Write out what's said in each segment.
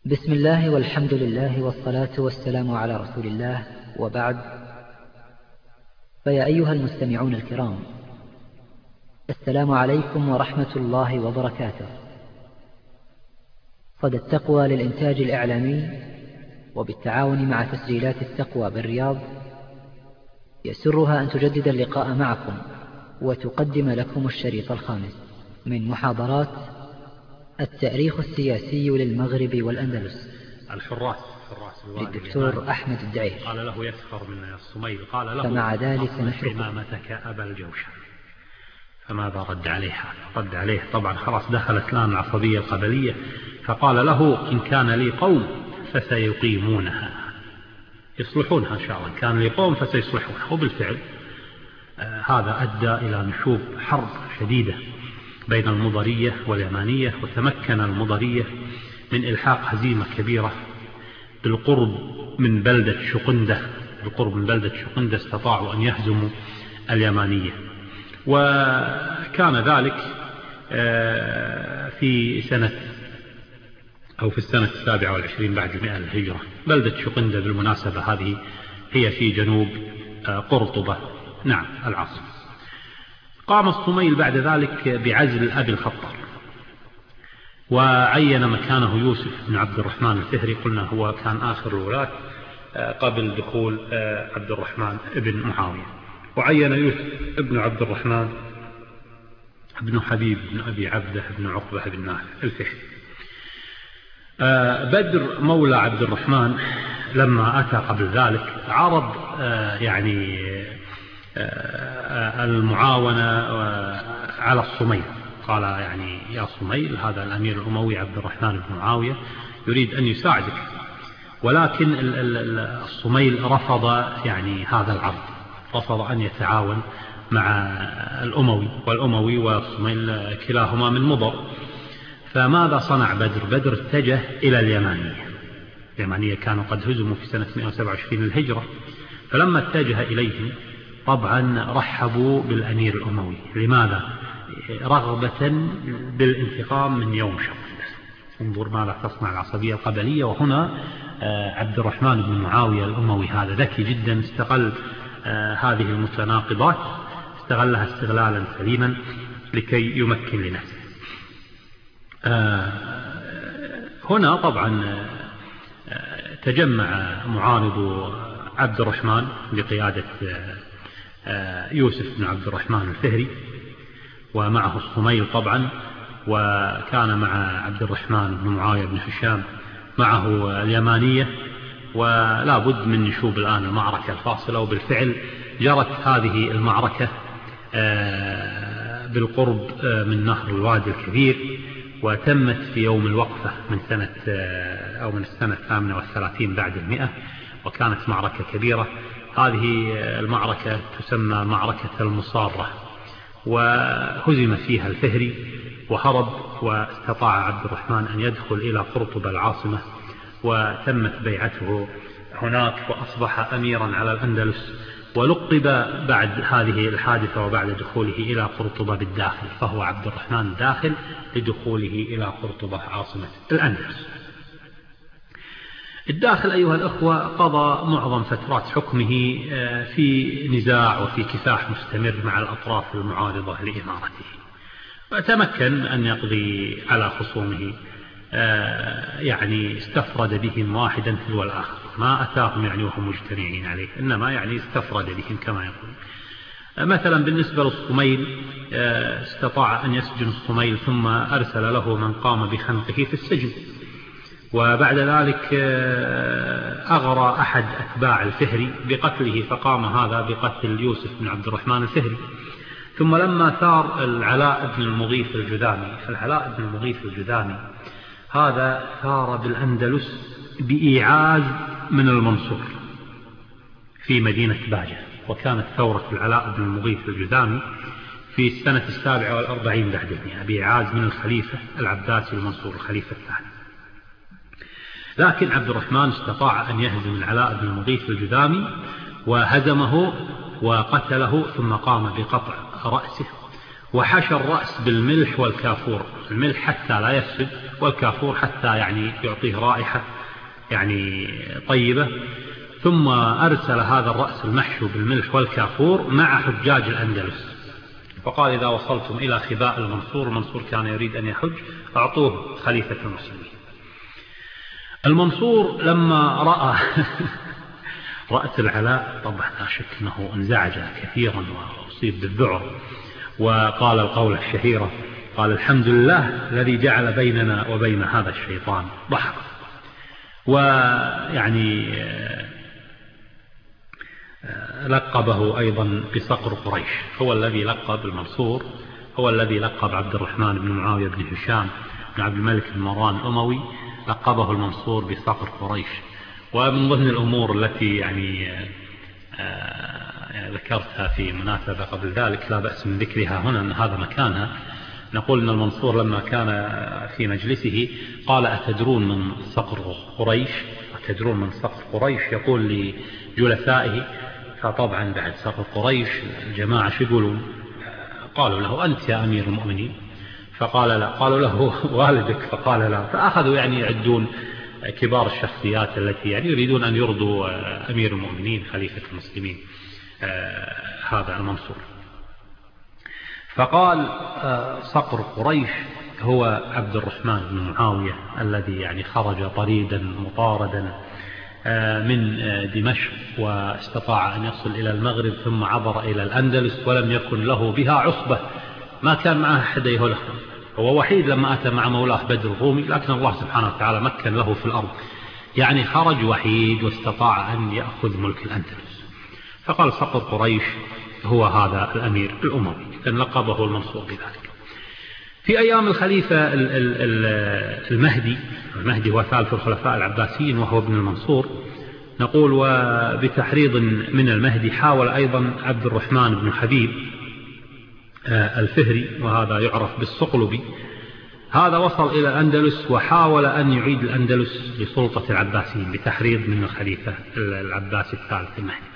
بسم الله والحمد لله والصلاة والسلام على رسول الله، وبعد. فيا أيها المستمعون الكرام، السلام عليكم ورحمة الله وبركاته. صدى التقوى للإنتاج الإعلامي وبالتعاون مع تسجيلات التقوى بالرياض يسرها أن تجدد اللقاء معكم وتقدم لكم الشريط الخامس من محاضرات التاريخ السياسي للمغرب والأندلس الحراس للدكتور أحمد الدعير. قال له يسخر من الصميل، قال له فمع ذلك نترك إمامتك أبا الجوشن. فماذا رد عليها؟ رد عليه طبعا خلاص دخلت الآن العصبية القبلية، فقال له إن كان لي قوم فسيقيمونها، يصلحونها إن شاء الله. إن كان لي قوم فسيصلحونها. وبالفعل هذا أدى إلى نشوب حرب شديدة بين المضرية واليمانية، وتمكن المضرية من إلحاق هزيمة كبيرة بالقرب من بلدة شقندة. استطاعوا أن يهزموا اليمانية، وكان ذلك في السنة 27 بعد 100 للهجرة. بلدة شقندة بالمناسبة هذه هي في جنوب قرطبة، نعم العاصمة. قام الصميل بعد ذلك بعزل أبي الخطار، وعين مكانه يوسف بن عبد الرحمن الفهري. قلنا هو كان آخر الولاة قبل دخول عبد الرحمن بن معاوية. وعين يوسف بن عبد الرحمن بن حبيب بن أبي عبده بن عقبة بن نافع الفهري. بدر مولى عبد الرحمن لما أتى قبل ذلك عرض المعاونة على الصميل. قال يا صميل، هذا الأمير الأموي عبد الرحمن بن معاوية يريد أن يساعدك، ولكن الصميل رفض هذا العرض، رفض أن يتعاون مع الأموي، والأموي والصميل كلاهما من مضر. فماذا صنع بدر اتجه إلى اليمانية كانوا قد هزموا في سنة 127 للهجرة. فلما اتجه إليهم طبعا رحبوا بالأمير الأموي. لماذا؟ رغبة بالانتقام من يوم شقندة. انظر ماذا تصنع العصبية القبلية. وهنا عبد الرحمن بن معاوية الأموي هذا ذكي جدا، استغل هذه المتناقضات، استغلها استغلالا سليما لكي يمكن لنفسه. هنا طبعا تجمع معارض عبد الرحمن بقيادة يوسف بن عبد الرحمن الفهري، ومعه الصميل طبعا، وكان مع عبد الرحمن بن معاوية بن هشام معه اليمانية. ولا بد من نشوب الآن المعركة الفاصلة. وبالفعل جرت هذه المعركة بالقرب من نهر الوادي الكبير، وتمت في يوم الوقفة من السنة 38 بعد 100، وكانت معركة كبيرة. هذه المعركة تسمى معركة المصارة، وهزم فيها الفهري وهرب، واستطاع عبد الرحمن أن يدخل إلى قرطبة العاصمة، وتمت بيعته هناك، وأصبح أميرا على الأندلس. ولقب بعد هذه الحادثة وبعد دخوله إلى قرطبة بالداخل، فهو عبد الرحمن الداخل لدخوله إلى قرطبة عاصمة الأندلس. الداخل أيها الأخوة قضى معظم فترات حكمه في نزاع وفي كفاح مستمر مع الأطراف المعارضة لإمارته، وتمكن أن يقضي على خصومه. استفرد بهم واحدا تلو الآخر، ما أتاهم وهم مجتمعين عليه، إنما استفرد بهم كما يقول. مثلا بالنسبة للصميل، استطاع أن يسجن الصميل، ثم أرسل له من قام بخنقه في السجن. وبعد ذلك أغرى أحد أتباع الفهري بقتله، فقام هذا بقتل يوسف بن عبد الرحمن الفهري. ثم لما ثار العلاء بن المغيث الجذامي، العلاء بن المغيث الجذامي هذا ثار بالأندلس بإيعاز من المنصور في مدينة باجة. وكانت ثورة العلاء بن المغيث الجذامي في السنة 47 بعد 100 بإيعاز من الخليفة العباسي المنصور الخليفة الثاني. لكن عبد الرحمن استطاع أن يهزم العلاء بن المغيث الجذامي، وهزمه وقتله، ثم قام بقطع رأسه وحشى الرأس بالملح والكافور، الملح حتى لا يفسد، والكافور حتى يعني يعطيه رائحة يعني طيبة. ثم أرسل هذا الرأس المحشو بالملح والكافور مع حجاج الأندلس، فقال إذا وصلتم إلى خباء المنصور كان يريد أن يحج، أعطوه خليفة المسلمين. المنصور لما رأى رأس العلاء طبعا لا شك أنه انزعج كثيرا وأصيب بالذعر، وقال القول الشهيرة، قال الحمد لله الذي جعل بيننا وبين هذا الشيطان ضحك. ويعني لقبه أيضا بصقر قريش، هو الذي لقب المنصور، هو الذي لقب عبد الرحمن بن معاوية بن هشام بن عبد الملك بن مروان الأموي، لقبه المنصور بصقر قريش. ومن ضمن الأمور التي يعني ذكرتها في مناسبة قبل ذلك لا بأس من ذكرها هنا أن هذا مكانها، نقول أن المنصور لما كان في مجلسه قال أتدرون من صقر قريش؟ أتدرون من صقر قريش؟ يقول لجلسائه، فطبعا بعد صقر قريش الجماعة شو يقولون؟ قالوا له أنت يا أمير المؤمنين، فقال لا. قالوا له والدك، فقال لا. فأخذوا يعني يعدون كبار الشخصيات التي يعني يريدون أن يرضوا أمير المؤمنين خليفة المسلمين هذا المنصور. فقال صقر قريش هو عبد الرحمن بن معاوية الذي يعني خرج طريدا مطاردا من دمشق واستطاع أن يصل إلى المغرب ثم عبر إلى الأندلس ولم يكن له بها عصبة، ما كان معه أحد يهله، هو وحيد لما أتى مع مولاه بدر الرومي، لكن الله سبحانه وتعالى مكن له في الأرض، يعني خرج وحيد واستطاع أن يأخذ ملك الأندلس. فقال صقر قريش هو هذا الأمير الأموي، إذن لقبه المنصور بذلك. في أيام الخليفة المهدي هو ثالث الخلفاء العباسيين وهو ابن المنصور، نقول وبتحريض من المهدي حاول أيضا عبد الرحمن بن حبيب الفهري، وهذا يعرف بالصقلبي، هذا وصل إلى الأندلس وحاول أن يعيد الأندلس لسلطة العباسيين بتحريض من الخليفة العباسي الثالث المهدي.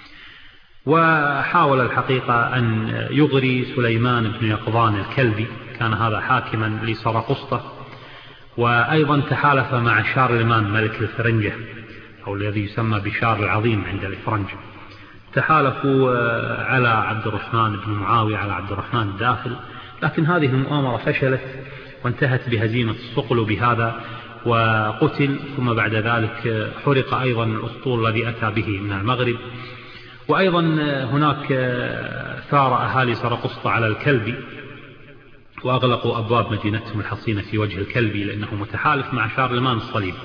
وحاول الحقيقة أن يغري سليمان بن يقظان الكلبي، كان هذا حاكما لسرقسطة، وأيضا تحالف مع شارلمان ملك الفرنجة أو الذي يسمى بشار العظيم عند الفرنج، تحالفوا على عبد الرحمن بن معاوية، على عبد الرحمن الداخل، لكن هذه المؤامرة فشلت وانتهت بهزيمة الصقل بهذا وقتل. ثم بعد ذلك حرق أيضا الأسطول الذي أتى به من المغرب. وأيضا هناك ثار أهالي سرقسطة على الكلبي وأغلقوا أبواب مدينتهم الحصينة في وجه الكلبي لأنه متحالف مع شارلمان الصليبي.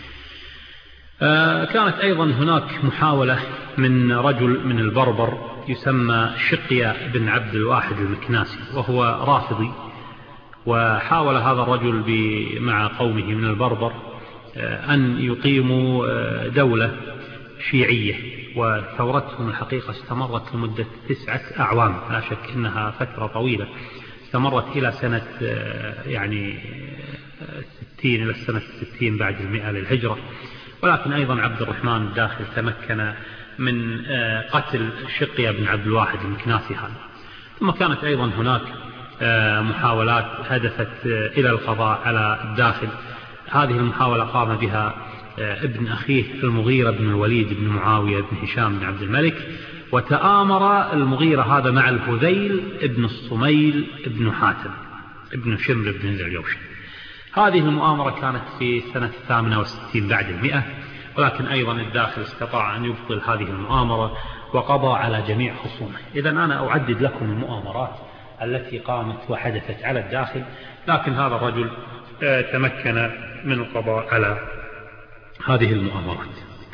كانت أيضا هناك محاولة من رجل من البربر يسمى شقيا بن عبد الواحد المكناسي وهو رافضي، وحاول هذا الرجل مع قومه من البربر أن يقيموا دولة شيعية، وثورتهم الحقيقة استمرت لمدة 9 أعوام، لا شك أنها فترة طويلة، استمرت إلى سنة يعني 60 إلى السنة 60 بعد 100 للهجرة. ولكن أيضا عبد الرحمن الداخل تمكن من قتل شقيا بن عبد الواحد المكناسي هذا. ثم كانت أيضا هناك محاولات هدفت إلى القضاء على الداخل، هذه المحاولة قام بها ابن أخيه المغيرة بن الوليد بن معاوية بن هشام بن عبد الملك، وتآمر المغيرة هذا مع الهذيل ابن الصميل ابن حاتم ابن شمر بن الجوشن. هذه المؤامرة كانت في سنة 68 بعد 100، ولكن أيضا الداخل استطاع أن يبطل هذه المؤامرة وقضى على جميع خصومه. إذن أنا أعدد لكم المؤامرات التي قامت وحدثت على الداخل، لكن هذا الرجل تمكن من القضاء على هذه المؤامرات.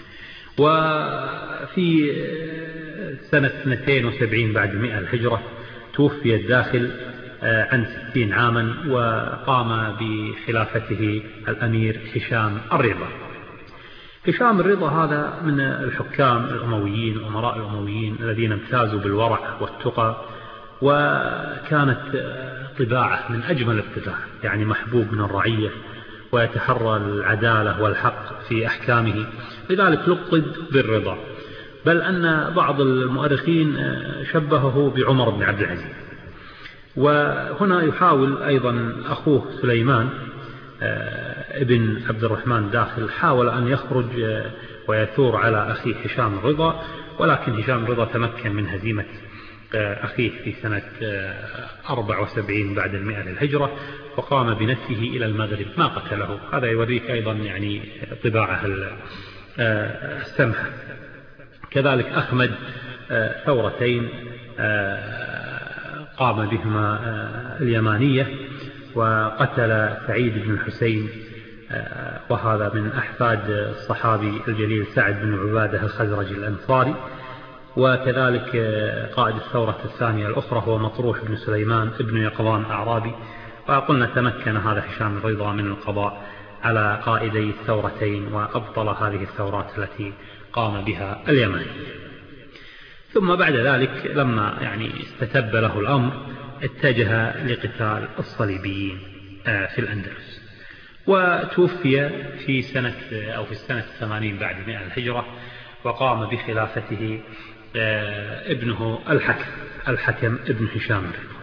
وفي سنة 72 بعد 100 الهجرة توفي الداخل عن 60 عاما، وقام بخلافته الأمير هشام الرضا. هشام الرضا هذا من الحكام الأمويين الأمراء الأمويين الذين امتازوا بالورع والتقى، وكانت طباعه من أجمل الطباع، يعني محبوب من الرعية ويتحرى العدالة والحق في أحكامه، لذلك لقب بالرضا، بل أن بعض المؤرخين شبهه بعمر بن عبد العزيز. وهنا يحاول أيضا أخوه سليمان ابن عبد الرحمن داخل حاول أن يخرج ويثور على أخيه هشام الرضا، ولكن هشام الرضا تمكن من هزيمة أخيه في سنة 74 بعد 100 للهجرة، وقام بنفسه إلى المغرب ما قتله. هذا يوريك أيضا يعني طباعه السمحة. كذلك أخمد ثورتين قام بهما اليمانية، وقتل سعيد بن الحسين، وهذا من أحفاد الصحابي الجليل سعد بن عبادة الخزرجي الأنصاري. وكذلك قائد الثورة الثانية الأخرى هو مطروح بن سليمان ابن يقظان أعرابي. وقلنا تمكن هذا هشام الرضا من القضاء على قائدي الثورتين وأبطل هذه الثورات التي قام بها اليماني. ثم بعد ذلك لما يعني استتب له الأمر اتجه لقتال الصليبيين في الأندلس، وتوفي في السنة 80 بعد 100 الهجرة، وقام بخلافته ابنه الحكم ابن هشام الرضا.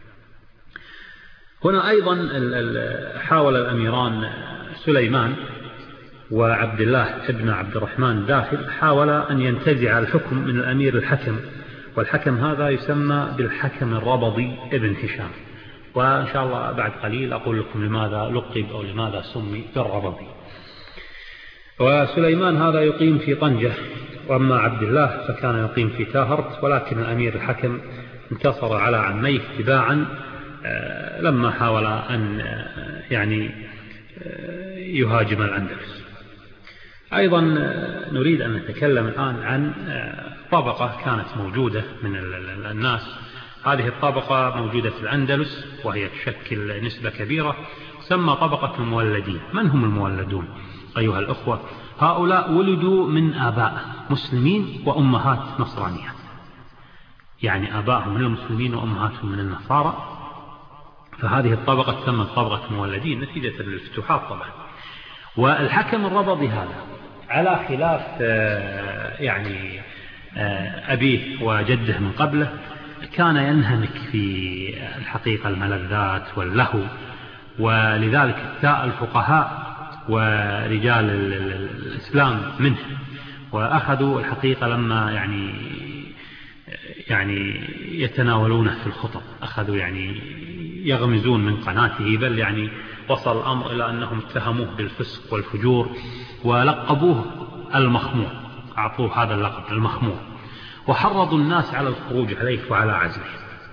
هنا أيضا حاول الأميران سليمان وعبد الله ابن عبد الرحمن داخل حاول أن ينتزع الحكم من الأمير الحكم، والحكم هذا يسمى بالحكم الربضي ابن هشام، وإن شاء الله بعد قليل أقول لكم لماذا لقب أو لماذا سمي بالربضي. وسليمان هذا يقيم في طنجة، وأما عبد الله فكان يقيم في تاهرت، ولكن الأمير الحكم انتصر على عميه تباعا لما حاول أن يعني يهاجم الأندلس. أيضا نريد أن نتكلم الآن عن طبقة كانت موجودة من الناس. هذه الطبقة موجودة في الأندلس وهي تشكل نسبة كبيرة، تسمى طبقة المولدين. من هم المولدون أيها الأخوة؟ هؤلاء ولدوا من آباء مسلمين وأمهات نصرانيات، يعني آبائهم من المسلمين وأمهاتهم من النصارى. فهذه الطبقة تسمى طبقة المولدين نتيجة للفتوحات طبعا. والحكم الربضي هذا على خلاف يعني أبيه وجده من قبله كان ينهمك في الحقيقة الملذات واللهو، ولذلك استاء الفقهاء ورجال الإسلام منه، وأخذوا الحقيقة لما يعني يتناولونه في الخطب، أخذوا يعني يغمزون من قناته، بل يعني وصل الأمر إلى أنهم اتهموه بالفسق والفجور ولقبوه المخمور، أعطوه هذا اللقب المخمور، وحرضوا الناس على الخروج عليه وعلى عزله.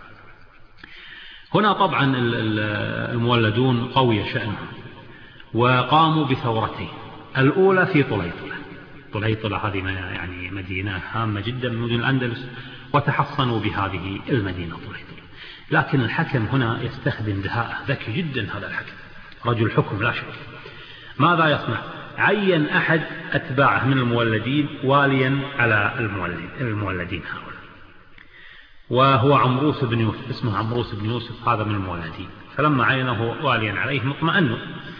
هنا طبعا المولدون قوي شأنهم، وقاموا بثورتين. الأولى في طليطلة هذه يعني مدينة هامة جدا من مدن الأندلس، وتحصنوا بهذه المدينة طليطلة. لكن الحكم هنا يستخدم دهاء، ذكي جدا هذا الحكم، رجل حكم لا شك. ماذا يصنع؟ عين أحد أتباعه من المولدين واليا على المولدين هؤلاء، وهو عمروس بن يوسف، اسمه عمروس بن يوسف، هذا من المولدين. فلما عينه واليا عليهم اطمأنوا،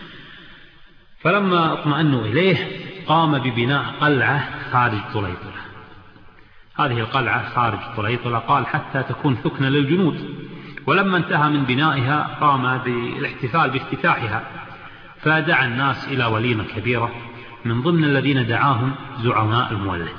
فلما اطمأنوا إليه قام ببناء قلعة خارج طليطلة. هذه القلعة خارج طليطلة قال حتى تكون ثكنة للجنود، ولما انتهى من بنائها قام بالاحتفال بافتتاحها، فدعا الناس إلى وليمة كبيرة، من ضمن الذين دعاهم زعماء المولدين.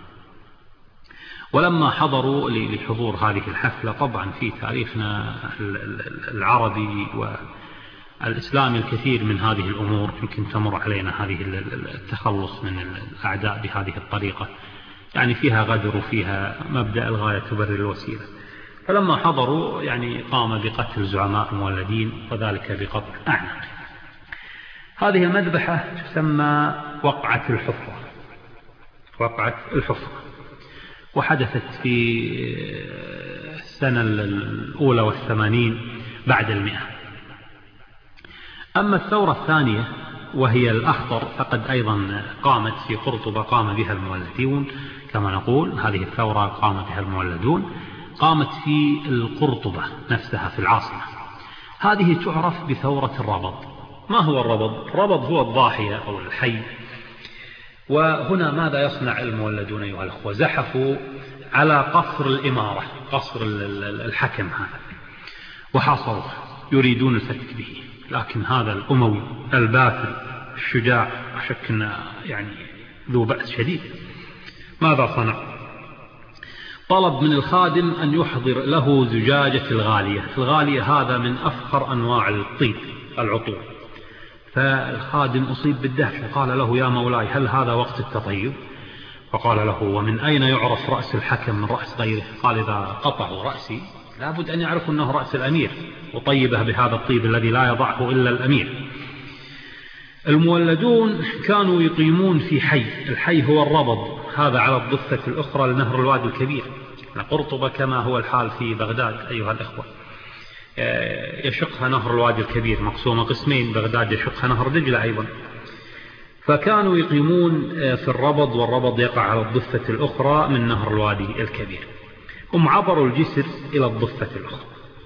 ولما حضروا لحضور هذه الحفلة، طبعا في تاريخنا العربي والإسلامي الكثير من هذه الأمور يمكن تمر علينا، هذه التخلص من الأعداء بهذه الطريقة، يعني فيها غدر وفيها مبدأ الغاية تبرر الوسيلة. فلما حضروا يعني قام بقتل زعماء المولدين، وذلك بقطع أعناق. هذه المذبحة تسمى وقعة الحفرة، وحدثت في السنة الأولى والثمانين بعد 100. أما الثورة الثانية وهي الأخطر فقد أيضا قامت في قرطبة، قام بها المولدون كما نقول. هذه الثورة قام بها المولدون، قامت في القرطبة نفسها في العاصمة. هذه تعرف بثورة الربض. ما هو الربض؟ الربض هو الضاحية أو الحي. وهنا ماذا يصنع المولدون أيها الأخوة؟ زحفوا على قصر الإمارة، قصر الحكم هذا، وحاصروه يريدون الفتك به، لكن هذا الأموي الباثل الشجاع أشك أنه يعني ذو بأس شديد. ماذا صنع؟ طلب من الخادم أن يحضر له زجاجة الغالية. الغالية هذا من أفخر أنواع الطيب العطور. فالخادم أصيب بالدهشة، قال له: يا مولاي، هل هذا وقت التطيب؟ فقال له: ومن أين يعرف رأس الحكم من رأس غيره؟ قال: إذا قطعوا رأسي لابد أن يعرفوا أنه رأس الأمير، وطيبه بهذا الطيب الذي لا يضعه إلا الأمير. المولدون كانوا يقيمون في حي، الحي هو الربض، هذا على الضفة الأخرى لنهر الوادي الكبير. قرطبة كما هو الحال في بغداد أيها الأخوة، يشقها نهر الوادي الكبير، مقسومة قسمين، بغداد يشقها نهر دجلة أيضا. فكانوا يقيمون في الربض، والربض يقع على الضفة الأخرى من نهر الوادي الكبير. هم عبروا الجسر إلى الضفة الأخرى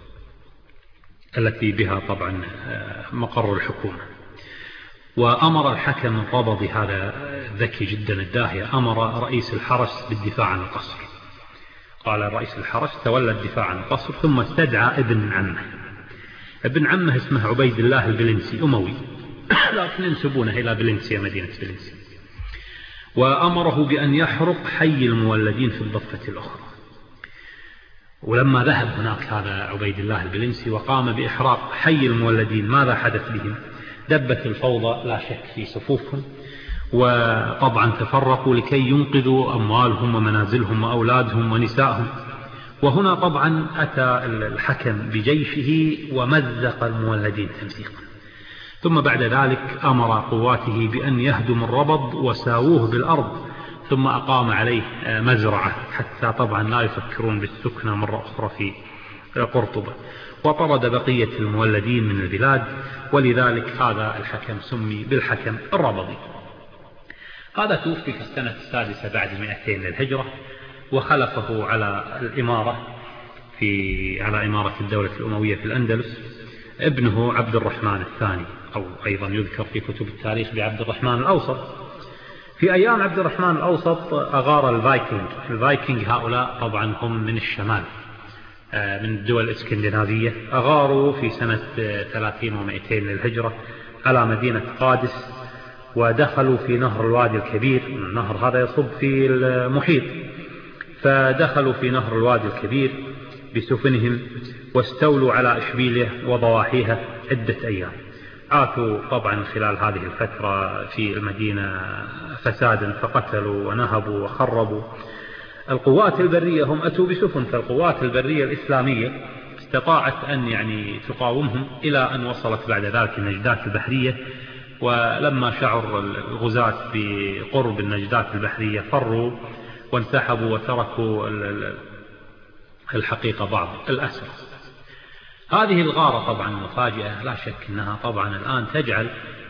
التي بها طبعا مقر الحكومة. وأمر الحكم الربضي هذا ذكي جدا الداهية، أمر رئيس الحرس بالدفاع عن القصر. قال رئيس الحرس: تولى الدفاع عن القصر. ثم استدعى ابن عمه اسمه عبيد الله البلنسي، أموي لكن ينسبونه إلى بلنسيا، مدينة بلنسيا. وأمره بأن يحرق حي المولدين في الضفة الأخرى. ولما ذهب هناك هذا عبيد الله البلنسي وقام بإحراق حي المولدين، ماذا حدث بهم؟ دبت الفوضى لا شك في صفوفهم، وطبعا تفرقوا لكي ينقذوا أموالهم ومنازلهم وأولادهم ونسائهم. وهنا طبعا أتى الحكم بجيشه ومزق المولدين تمزيقا. ثم بعد ذلك أمر قواته بأن يهدم الربض وساووه بالأرض، ثم أقام عليه مزرعة حتى طبعا لا يفكرون بالسكنة مرة أخرى في قرطبة. وطرد بقية المولدين من البلاد، ولذلك هذا الحكم سمي بالحكم الربضي. هذا توفي في السنة 6 بعد 200 للهجرة، وخلفه على الإمارة على إمارة الدولة الأموية في الأندلس ابنه عبد الرحمن الثاني، أو أيضا يذكر في كتب التاريخ بعبد الرحمن الأوسط. في أيام عبد الرحمن الأوسط أغار الفايكنج هؤلاء طبعا هم من الشمال، من الدول الإسكندنافية، أغاروا في سنة 30 و200 للهجرة على مدينة قادس، ودخلوا في نهر الوادي الكبير. النهر هذا يصب في المحيط، فدخلوا في نهر الوادي الكبير بسفنهم، واستولوا على إشبيلية وضواحيها عدة أيام. عاشوا طبعا خلال هذه الفترة في المدينة فسادا، فقتلوا ونهبوا وخربوا. القوات البرية هم أتوا بسفن، فالقوات البرية الإسلامية استطاعت أن تقاومهم، إلى أن وصلت بعد ذلك النجدات البحرية. ولما شعر الغزاة بقرب النجدات البحرية فروا وانسحبوا، وتركوا الحقيقة بعض الأسرى. هذه الغارة طبعا مفاجئة لا شك أنها طبعا الآن تجعل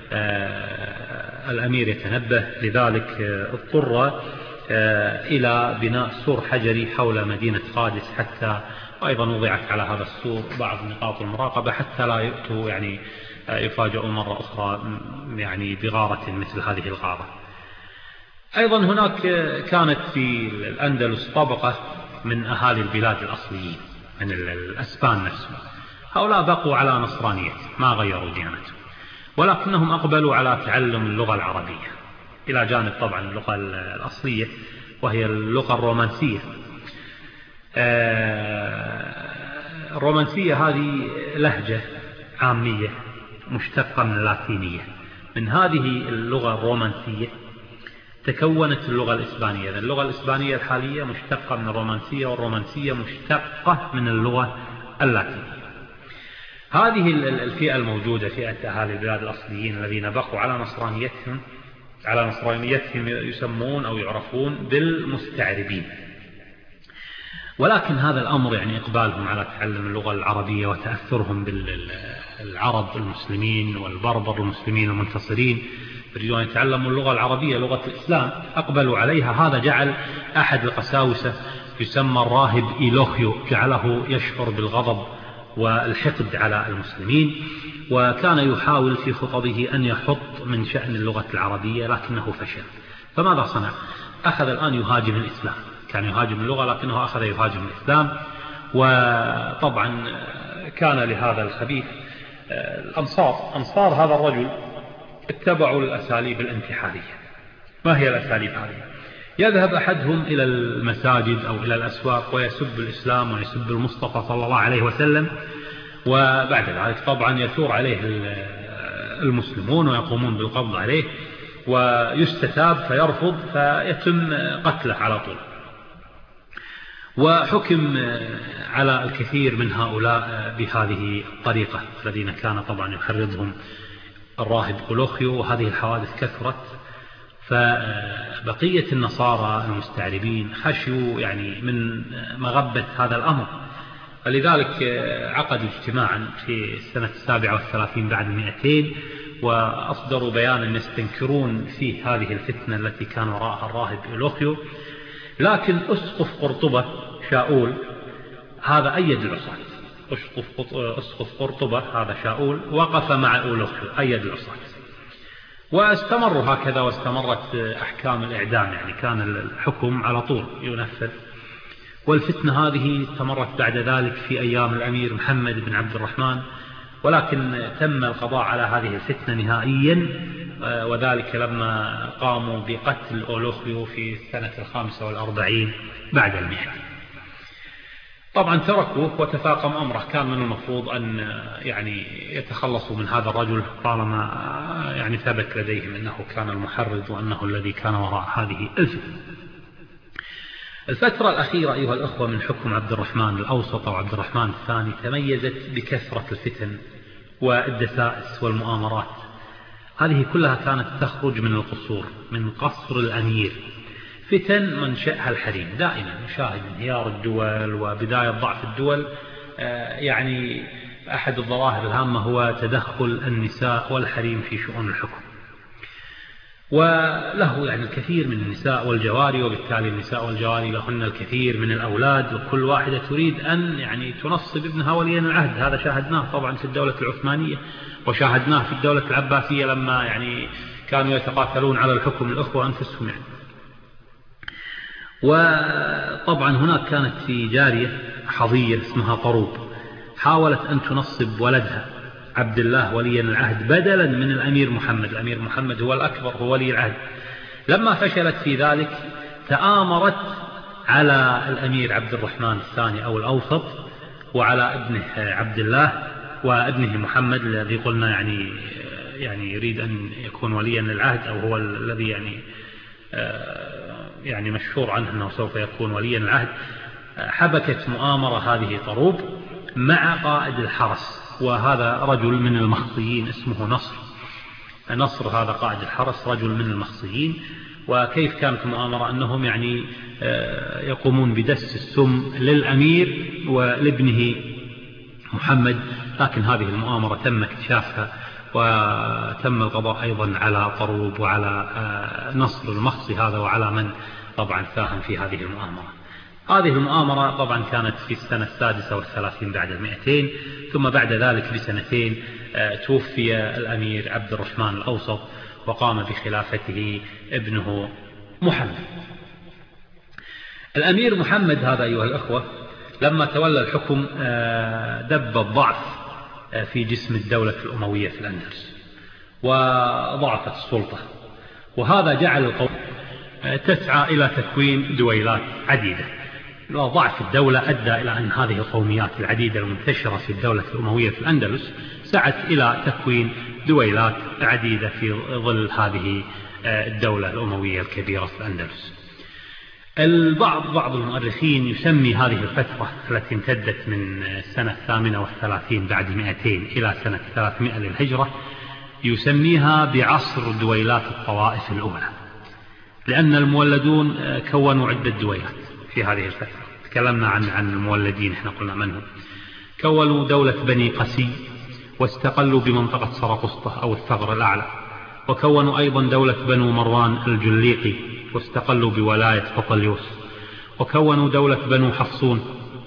الأمير يتنبه، لذلك اضطر إلى بناء سور حجري حول مدينة قادس، حتى أيضا وضعت على هذا السور بعض نقاط المراقبة حتى لا يأتوا يفاجئوا مرة أخرى بغارة مثل هذه الغارة. أيضا هناك كانت في الأندلس طبقة من أهالي البلاد الأصليين من الأسبان نفسهم، هؤلاء بقوا على نصرانية، ما غيروا ديانتهم، ولكنهم أقبلوا على تعلم اللغة العربية إلى جانب طبعا اللغة الأصلية وهي اللغة الرومانسية. الرومانسية هذه لهجة عامية مشتقة من اللاتينية. من هذه اللغة الرومانسية تكونت اللغة الإسبانية. اللغة الإسبانية الحالية مشتقة من الرومانسية، والرومانسية مشتقة من اللغة اللاتينية. هذه الفئة الموجودة، فئة أهالي البلاد الأصليين الذين بقوا على نصرانيتهم يسمون أو يعرفون بالمستعربين. ولكن هذا الأمر إقبالهم على تعلم اللغة العربية وتأثرهم بالعرب المسلمين والبربر المسلمين المنتصرين يريدون أن يتعلموا اللغة العربية لغة الإسلام، أقبلوا عليها. هذا جعل أحد القساوسة يسمى الراهب إيلوخيو، جعله يشعر بالغضب والحقد على المسلمين، وكان يحاول في خطبه أن يحط من شأن اللغة العربية لكنه فشل. فماذا صنع؟ أخذ الآن يهاجم الإسلام، كان يهاجم اللغة لكنه أخذ يهاجم الإسلام. وطبعا كان لهذا الخبيث أنصار هذا الرجل اتبعوا الأساليب الانتحارية. ما هي الأساليب هذه؟ يذهب أحدهم إلى المساجد أو إلى الأسواق ويسب الإسلام ويسب المصطفى صلى الله عليه وسلم، وبعد ذلك طبعا يثور عليه المسلمون ويقومون بالقبض عليه ويستتاب فيرفض فيتم قتله على طول. وحكم على الكثير من هؤلاء بهذه الطريقة الذين كان طبعا يحرضهم الراهب أولوخيو، وهذه الحوادث كثرت. فبقية النصارى المستعربين خشوا يعني من مغبة هذا الأمر، فلذلك عقدوا اجتماعا في السنة 37 بعد 200 وأصدروا بيانا يستنكرون فيه هذه الفتنة التي كان وراءها الراهب أولوخيو. لكن أسقف قرطبة شاؤول هذا أيد العصاة، أسقف قرطبة هذا شاؤول وقف مع أولوخيو أيد العصاة، واستمروا هكذا واستمرت أحكام الإعدام، يعني كان الحكم على طول ينفذ. والفتنة هذه استمرت بعد ذلك في أيام الأمير محمد بن عبد الرحمن، ولكن تم القضاء على هذه الفتنة نهائيا، وذلك لما قاموا بقتل أولوخيو في السنة 45 بعد 100. طبعا تركوه وتفاقم أمره. كان من المفروض أن يعني يتخلصوا من هذا الرجل طالما يعني ثبت لديهم أنه كان المحرض وأنه الذي كان وراء هذه الفتنة. الفترة الأخيرة أيها الأخوة من حكم عبد الرحمن الأوسط أو عبد الرحمن الثاني تميزت بكثرة الفتن والدسائس والمؤامرات. هذه كلها كانت تخرج من القصور، من قصر الأمير. فتن منشأها الحريم، دائما نشاهد انهيار الدول وبداية ضعف الدول. يعني أحد الظواهر الهامة هو تدخل النساء والحريم في شؤون الحكم، وله يعني الكثير من النساء والجواري، وبالتالي النساء والجواري لهن الكثير من الأولاد، وكل واحدة تريد أن يعني تنصب ابنها وليا العهد. هذا شاهدناه طبعا في الدولة العثمانية، وشاهدناه في الدولة العباسية لما يعني كانوا يتقاتلون على الحكم الأخوة أنفسهم يعني. وطبعا هناك كانت في جارية حظية اسمها طروب، حاولت أن تنصب ولدها عبد الله وليا العهد بدلا من الأمير محمد. الأمير محمد هو الأكبر، هو ولي العهد. لما فشلت في ذلك تآمرت على الأمير عبد الرحمن الثاني أو الأوسط وعلى ابنه عبد الله وابنه محمد الذي قلنا يعني يريد أن يكون وليا للعهد، أو هو الذي يعني مشهور عنه أنه سوف يكون وليا العهد. حبكت مؤامرة هذه طروب مع قائد الحرس، وهذا رجل من المخصيين اسمه نصر. هذا قائد الحرس رجل من المخصيين. وكيف كانت المؤامرة؟ أنهم يعني يقومون بدس السم للأمير ولابنه محمد، لكن هذه المؤامرة تم اكتشافها وتم القضاء أيضا على طروب وعلى نصر المخصي هذا وعلى من طبعا ساهم في هذه المؤامرة. هذه المؤامرة طبعا كانت في السنة 36 بعد 200، ثم بعد ذلك بسنتين توفي الأمير عبد الرحمن الأوسط وقام بخلافته ابنه محمد. الأمير محمد هذا أيها الأخوة لما تولى الحكم دب الضعف في جسم الدولة الأموية في الأندلس وضعفت السلطة، وهذا جعل القوم تسعى إلى تكوين دويلات عديدة. وضعف الدولة أدى إلى أن هذه القوميات العديدة المنتشرة في الدولة الأموية في الأندلس سعت إلى تكوين دويلات عديدة في ظل هذه الدولة الأموية الكبيرة في الأندلس. بعض المؤرخين يسمي هذه الفترة التي امتدت من سنة 38 بعد 200 إلى سنة 300 للهجرة يسميها بعصر دويلات الطوائف الأولى، لأن المولدون كونوا عدة دويلات في هذه الفترة. تكلمنا عن المولدين، احنا قلنا منهم. كونوا دولة بني قسي واستقلوا بمنطقة سرقسطة أو الثغر الأعلى، وكونوا أيضا دولة بنو مروان الجليقي واستقلوا بولاية بطليوس، وكونوا دولة بنو حفصون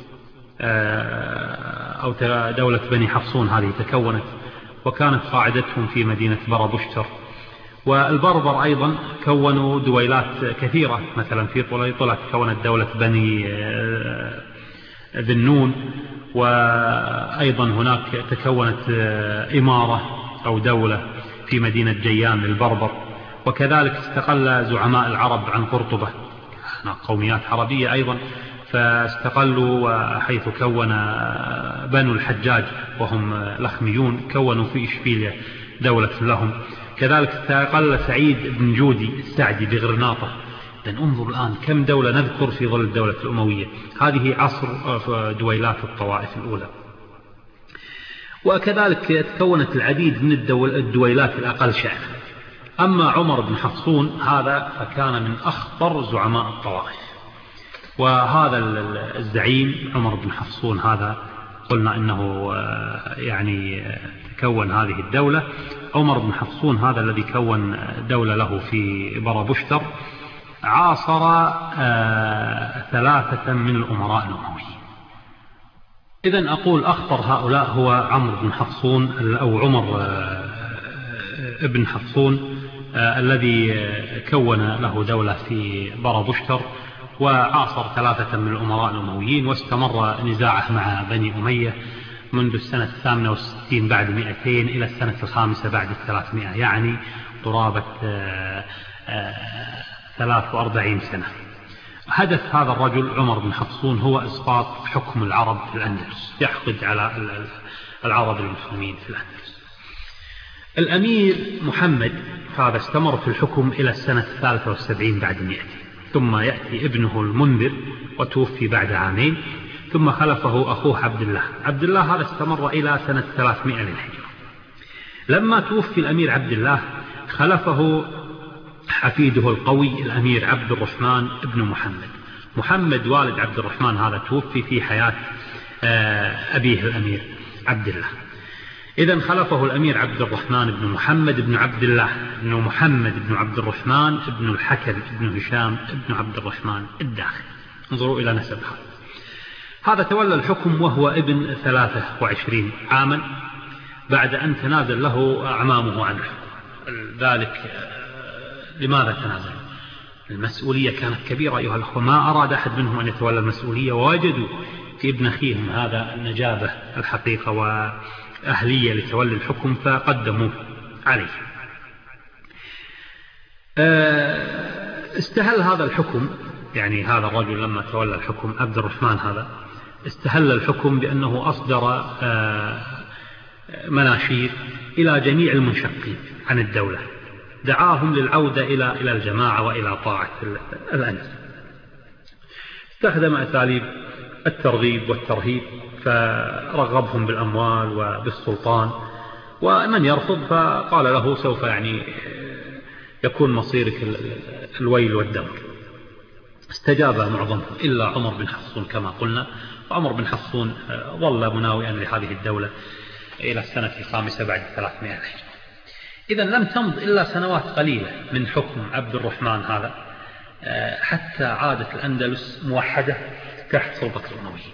أو دولة بني حفصون هذه تكونت وكانت قاعدتهم في مدينة بربشتر. والبربر أيضا كونوا دويلات كثيرة، مثلا في طليطلة كونت دولة ذي النون. وأيضا هناك تكونت إمارة أو دولة في مدينة جيان للبربر. وكذلك استقل زعماء العرب عن قرطبة، قوميات عربية أيضا، فاستقلوا حيث كون بنو الحجاج وهم لخميون كونوا في إشبيلية دولة لهم. كذلك استقل سعيد بن جودي السعدي بغرناطة. انظر الآن كم دولة نذكر في ظل الدولة الأموية. هذه عصر دويلات الطوائف الأولى. وكذلك تكونت العديد من الدويلات الأقل شأنا. أما عمر بن حفصون هذا فكان من أخطر زعماء الطوائف. وهذا الزعيم عمر بن حفصون هذا قلنا إنه يعني تكون هذه الدولة. عمر بن حفصون هذا الذي كون دولة له في بربشتر عاصر 3 من الأمراء الأمويين. إذن أقول أخطر هؤلاء هو عمرو بن حفصون أو عمر ابن حفصون الذي كون له دولة في بربشتر وعاصر 3 من الأمراء الأمويين، واستمر نزاعه مع بني أمية منذ السنة 68 بعد 200 إلى السنة 5 بعد 300، يعني قرابة 43 سنة. هدف هذا الرجل عمر بن حفصون هو إسقاط حكم العرب في الأندلس، يحقد على العرب المسلمين في الأندلس. الأمير محمد هذا استمر في الحكم إلى السنة 73 بعد 100، ثم يأتي ابنه المنذر وتوفي بعد 2 عام، ثم خلفه أخوه عبد الله هذا استمر إلى سنة 300 للهجرة. لما توفي الأمير عبد الله خلفه حفيده القوي الأمير عبد الرحمن ابن محمد والد عبد الرحمن هذا توفي في حياة أبيه الأمير عبد الله. إذن خلفه الأمير عبد الرحمن بن محمد بن عبد الله بن محمد بن عبد الرحمن بن الحكم بن هشام بن عبد الرحمن الداخل. انظروا إلى نسب هذا تولى الحكم وهو ابن 23 عاما بعد أن تنازل له أعمامه عن الحكم. ذلك لماذا تنازل؟ المسؤولية كانت كبيرة أيها الأخوة، ما أراد أحد منهم أن يتولى المسؤولية، ووجدوا في ابن أخيهم هذا النجابة الحقيقة وأهلية لتولي الحكم فقدموا عليه. استهل هذا الحكم، يعني هذا الرجل لما تولى الحكم عبد الرحمن هذا استهل الحكم بأنه أصدر مناشير إلى جميع المنشقين عن الدولة، دعاهم للعودة إلى الجماعة وإلى طاعة الأمير. استخدم أساليب الترغيب والترهيب، فرغبهم بالأموال وبالسلطان، ومن يرفض فقال له سوف يعني يكون مصيرك الويل والدمر. استجاب معظمهم إلا عمر بن حفصون كما قلنا، وعمر بن حفصون ظل مناوئا لهذه الدولة إلى السنة 5 بعد 300 هجرة. إذا لم تمض إلا سنوات قليلة من حكم عبد الرحمن هذا حتى عادت الأندلس موحدة تحت سلطة الأمويين.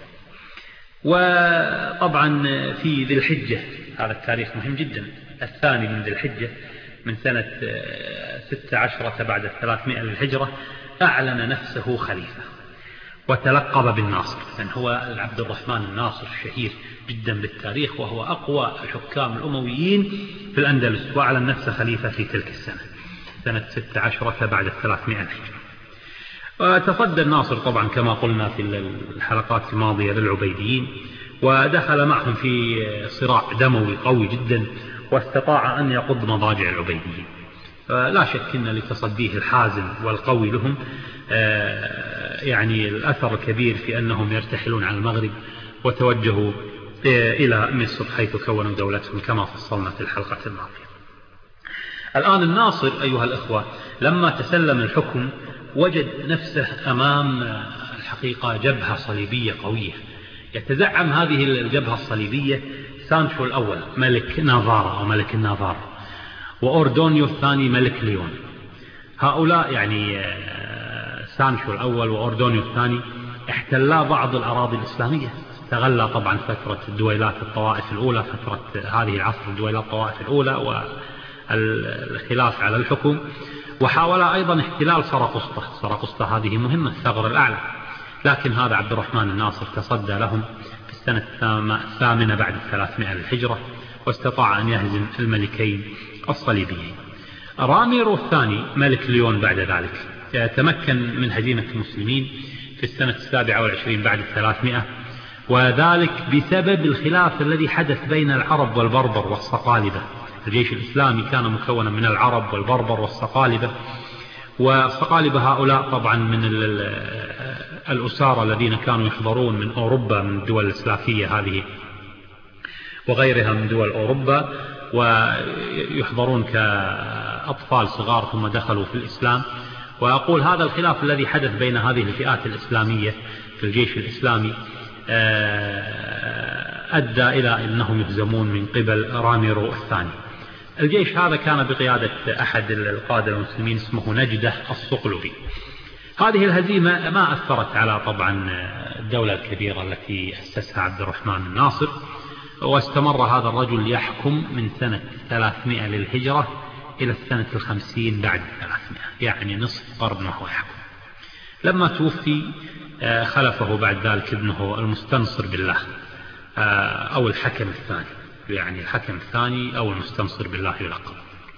وطبعا في ذي الحجة، هذا التاريخ مهم جدا، 2 من ذي الحجة من سنة 16 بعد 300 للهجرة أعلن نفسه خليفة وتلقب بالناصر. يعني هو عبد الرحمن الناصر الشهير جدا بالتاريخ، وهو أقوى الحكام الأمويين في الأندلس، وأعلن نفسه خليفة في تلك سنة 16 بعد 300 هجرة. وتصدى الناصر طبعا كما قلنا في الحلقات الماضية للعبيديين، ودخل معهم في صراع دموي قوي جدا، واستطاع أن يقض مضاجع العبيديين. لا شك أن لتصديه الحازم والقوي لهم يعني الأثر الكبير في أنهم يرتحلون عن المغرب وتوجهوا إلى مصر حيث كونوا دولتهم كما فصلنا في الحلقة الماضية. الآن الناصر أيها الأخوة لما تسلم الحكم وجد نفسه أمام الحقيقة جبهة صليبية قوية. يتزعم هذه الجبهة الصليبية سانشو الأول ملك نافارا أو ملك النافار، وأوردونيو الثاني ملك ليون. هؤلاء يعني سانشو الأول وأوردونيو الثاني احتلا بعض الأراضي الإسلامية، استغل طبعا فترة دويلات الطوائف الأولى، فترة هذه العصر دويلات الطوائف الأولى والخلاف على الحكم، وحاول أيضا احتلال سرقسطة. سرقسطة هذه مهمة، الثغر الأعلى، لكن هذا عبد الرحمن الناصر تصدى لهم في السنة 8 بعد 300 للهجرة، واستطاع أن يهزم الملكين الصليبيين. راميرو الثاني ملك ليون بعد ذلك تمكن من هزيمة المسلمين في السنة 27 بعد 300، وذلك بسبب الخلاف الذي حدث بين العرب والبربر والصقالبة. الجيش الإسلامي كان مكونا من العرب والبربر والصقالبة، والصقالبة هؤلاء طبعا من الأسارة الذين كانوا يحضرون من أوروبا، من الدول الإسلافية هذه وغيرها من دول أوروبا، ويحضرون كأطفال صغار ثم دخلوا في الإسلام. وأقول هذا الخلاف الذي حدث بين هذه الفئات الإسلامية في الجيش الإسلامي أدى إلى أنهم يهزمون من قبل راميرو الثاني. الجيش هذا كان بقيادة أحد القادة المسلمين اسمه نجدة الصقلبي. هذه الهزيمة ما أثرت على طبعا الدولة الكبيرة التي أسسها عبد الرحمن الناصر، واستمر هذا الرجل يحكم من سنة 300 للهجرة إلى السنة 50 بعد 300، يعني نصف قرن وهو يحكم. لما توفي خلفه بعد ذلك ابنه المستنصر بالله أو الحكم الثاني، يعني الحكم الثاني أو المستنصر بالله يلقب.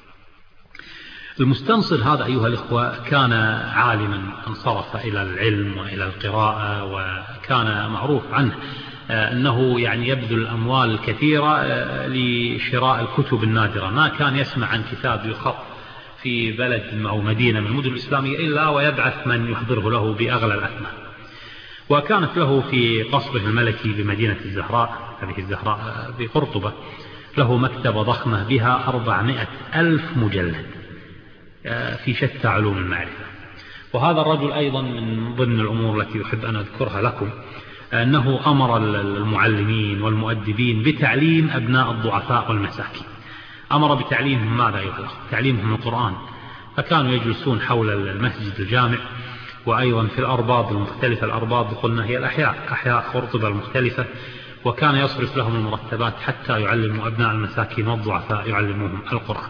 المستنصر هذا أيها الإخوة كان عالما انصرف إلى العلم وإلى القراءة، وكان معروف عنه أنه يعني يبذل الأموال الكثيرة لشراء الكتب النادرة. ما كان يسمع عن كتاب يخط في بلد أو مدينة من المدن الإسلامية إلا ويبعث من يحضره له بأغلى الأثمان. وكانت له في قصره الملكي بمدينة الزهراء، هذه الزهراء بقرطبة، له مكتبة ضخمة بها 400,000 مجلد في شتى علوم المعرفة. وهذا الرجل أيضا من ضمن الأمور التي أحب أن أذكرها لكم أنه أمر المعلمين والمؤدبين بتعليم أبناء الضعفاء والمساكين. أمر بتعليمهم ماذا أيها الأخوة؟ تعليمهم القرآن. فكانوا يجلسون حول المسجد الجامع، وأيضا في الأرباض المختلفة. الأرباض قلنا هي أحياء قرطبة المختلفة، وكان يصرف لهم المرتبات حتى يعلموا أبناء المساكين والضعفاء، يعلموهم القرآن.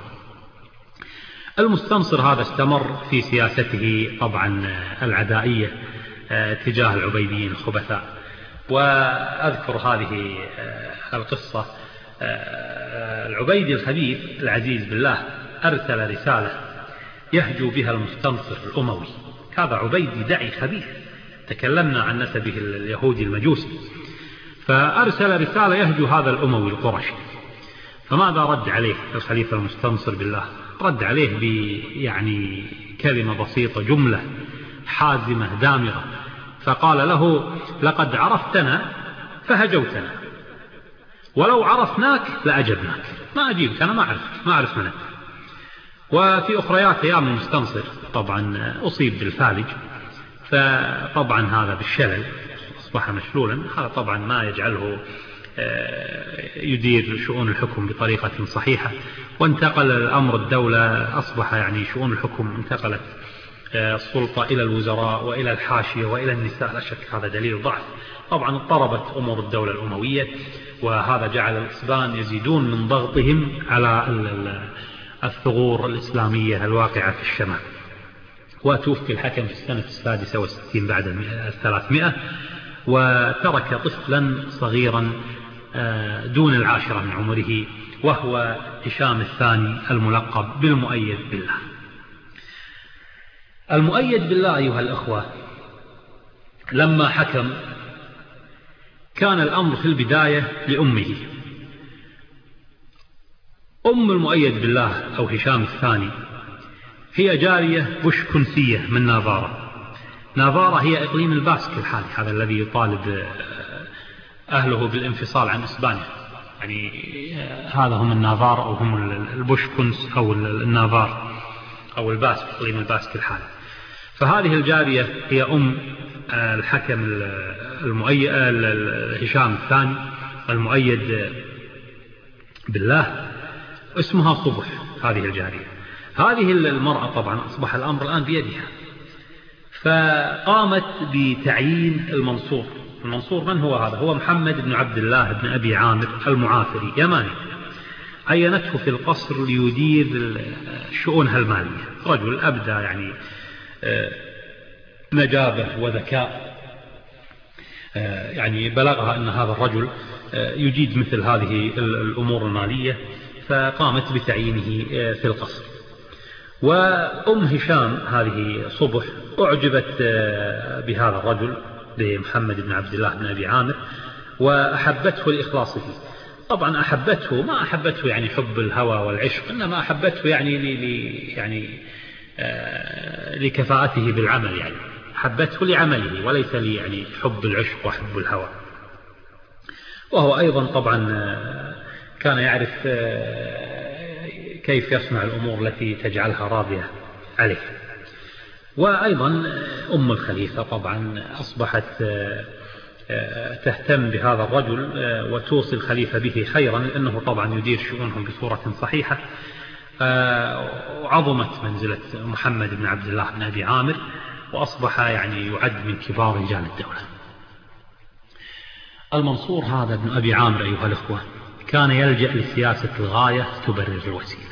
المستنصر هذا استمر في سياسته طبعا العدائية تجاه العبيديين الخبثاء. وأذكر هذه القصة. العبيدي الخبيث العزيز بالله أرسل رسالة يهجو بها المستنصر الأموي. هذا عبيدي دعي خبيث، تكلمنا عن نسبه اليهودي المجوسي. فأرسل رسالة يهجو هذا الأموي القرشي. فماذا رد عليه الخليفة المستنصر بالله؟ رد عليه يعني كلمة بسيطة، جملة حازمة دامرة. فقال له: لقد عرفتنا فهجوتنا، ولو عرفناك لأجبناك. ما أجيبك، أنا ما أعرف منك. وفي أخريات أيام المستنصر طبعا أصيب بالفالج، فطبعا هذا بالشلل أصبح مشلولا. هذا طبعا ما يجعله يدير شؤون الحكم بطريقة صحيحة. وانتقل الأمر الدولة، أصبح يعني شؤون الحكم انتقلت السلطة إلى الوزراء وإلى الحاشية وإلى النساء. لا شك هذا دليل ضعف. طبعا اضطربت أمور الدولة الأموية، وهذا جعل الإسبان يزيدون من ضغطهم على الثغور الإسلامية الواقعة في الشمال. وتوفي الحكم في السنة 66 بعد 300، وترك طفلا صغيرا دون 10 من عمره، وهو هشام الثاني الملقب بالمؤيد بالله. المؤيد بالله أيها الأخوة لما حكم كان الأمر في البداية لأمه. أم المؤيد بالله أو هشام الثاني هي جارية بشكنسية من نافارا. نافارا هي إقليم الباسك الحالي، هذا الذي يطالب أهله بالانفصال عن إسبانيا. يعني هذا هم النافار أو هم البشكنس أو النافار أو الباسك، إقليم الباسك الحالي. فهذه الجارية هي أم الحكم المؤيد هشام الثاني المؤيد بالله، اسمها صبح. هذه الجارية، هذه المرأة طبعا أصبح الأمر الآن بيدها، فقامت بتعيين المنصور. المنصور من هو هذا؟ هو محمد بن عبد الله بن أبي عامر المعافري، يماني. عينته في القصر ليدير شؤونها المالية. رجل أبدى يعني نجابة وذكاء يعني بلغها أن هذا الرجل يجيد مثل هذه الأمور المالية، فقامت بتعيينه في القصر. وأم هشام هذه صبح أعجبت بهذا الرجل بمحمد بن عبد الله بن أبي عامر، وأحبته لإخلاصه. طبعا أحبته ما أحبته يعني حب الهوى والعشق، إنما أحبته يعني لكفاءته بالعمل، يعني حبته لعمله وليس لي يعني حب العشق وحب الهوى. وهو أيضا طبعا كان يعرف كيف يصنع الأمور التي تجعلها راضية عليه. وأيضا أم الخليفة طبعا أصبحت تهتم بهذا الرجل وتوصي الخليفة به خيرا، لأنه طبعا يدير شؤونهم بصورة صحيحة. وعظمت منزلة محمد بن عبد الله بن أبي عامر، وأصبح يعني يعد من كبار رجال الدولة. المنصور هذا ابن أبي عامر أيها الأخوة كان يلجأ لسياسة الغاية تبرر الوسيلة.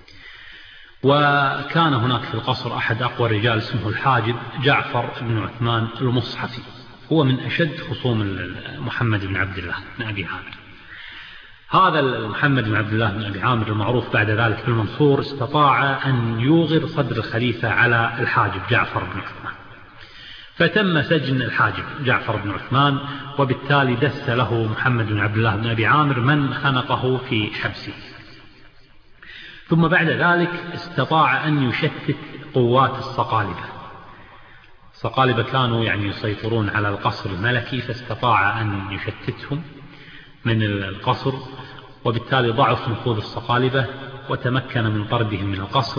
وكان هناك في القصر أحد أقوى الرجال اسمه الحاجب جعفر بن عثمان المصحفي، هو من أشد خصوم محمد بن عبد الله بن أبي عامر. هذا محمد بن عبد الله بن أبي عامر المعروف بعد ذلك بالمنصور استطاع أن يوغر صدر الخليفة على الحاجب جعفر بن عثمان، فتم سجن الحاجب جعفر بن عثمان، وبالتالي دس له محمد بن عبد الله بن أبي عامر من خنقه في حبسه. ثم بعد ذلك استطاع أن يشتت قوات الصقالبة. الصقالبة كانوا يعني يسيطرون على القصر الملكي، فاستطاع أن يشتتهم من القصر، وبالتالي ضعف نفوذ الصقالبة وتمكن من طردهم من القصر،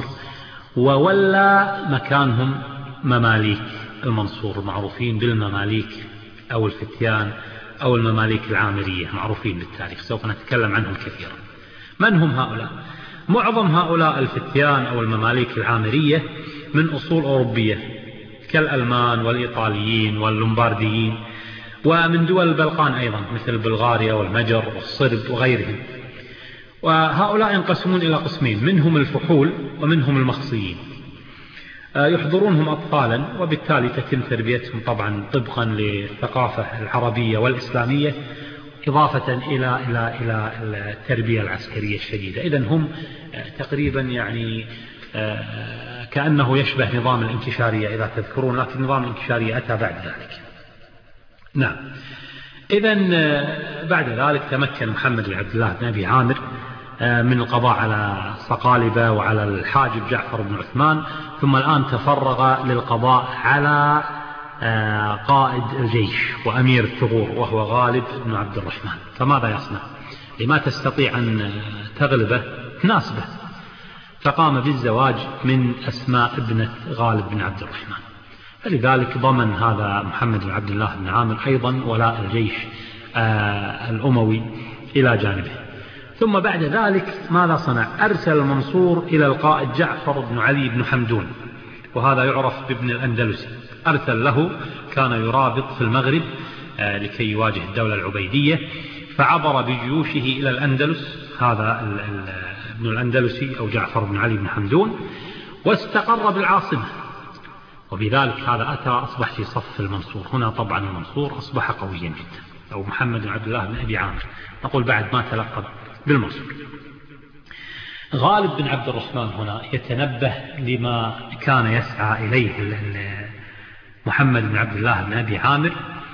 وولى مكانهم مماليك المنصور المعروفين بالمماليك أو الفتيان أو المماليك العامرية، معروفين بالتاريخ، سوف نتكلم عنهم كثيرا. من هم هؤلاء؟ معظم هؤلاء الفتيان أو المماليك العامرية من أصول أوروبية كالألمان والإيطاليين واللومبارديين، ومن دول البلقان أيضا مثل بلغاريا والمجر والصرب وغيرهم. وهؤلاء ينقسمون إلى قسمين، منهم الفحول ومنهم المخصيين. يحضرونهم أطفالا، وبالتالي تتم تربيتهم طبعا طبقا للثقافة العربية والإسلامية، إضافة إلى التربية العسكرية الشديدة. إذن هم تقريبا يعني كأنه يشبه نظام الانكشارية إذا تذكرون، لكن نظام الانكشارية أتى بعد ذلك. نعم. إذن بعد ذلك تمكن محمد بن عبد الله بن أبي عامر من القضاء على الصقالبة وعلى الحاجب جعفر بن عثمان، ثم الآن تفرغ للقضاء على قائد الجيش وأمير الثغور وهو غالب بن عبد الرحمن. فماذا يصنع؟ لما تستطيع أن تغلبه تناسبه، فقام بالزواج من أسماء ابنة غالب بن عبد الرحمن. فلذلك ضمن هذا محمد بن عبد الله بن عامر أيضا ولاء الجيش الأموي إلى جانبه. ثم بعد ذلك ماذا صنع؟ أرسل المنصور إلى القائد جعفر بن علي بن حمدون، وهذا يعرف بابن الأندلسي. أرسل له، كان يرابط في المغرب لكي يواجه الدولة العبيدية، فعبر بجيوشه إلى الأندلس هذا ابن الأندلسي أو جعفر بن علي بن حمدون، واستقر بالعاصمة. وبذلك هذا أتى أصبح في صف المنصور. هنا طبعا المنصور أصبح قويا جدا، أو محمد بن عبد الله بن أبي عامر نقول بعد ما تلقب بالمنصور. غالب بن عبد الرحمن هنا يتنبه لما كان يسعى إليه محمد بن عبد الله بن أبي عامر،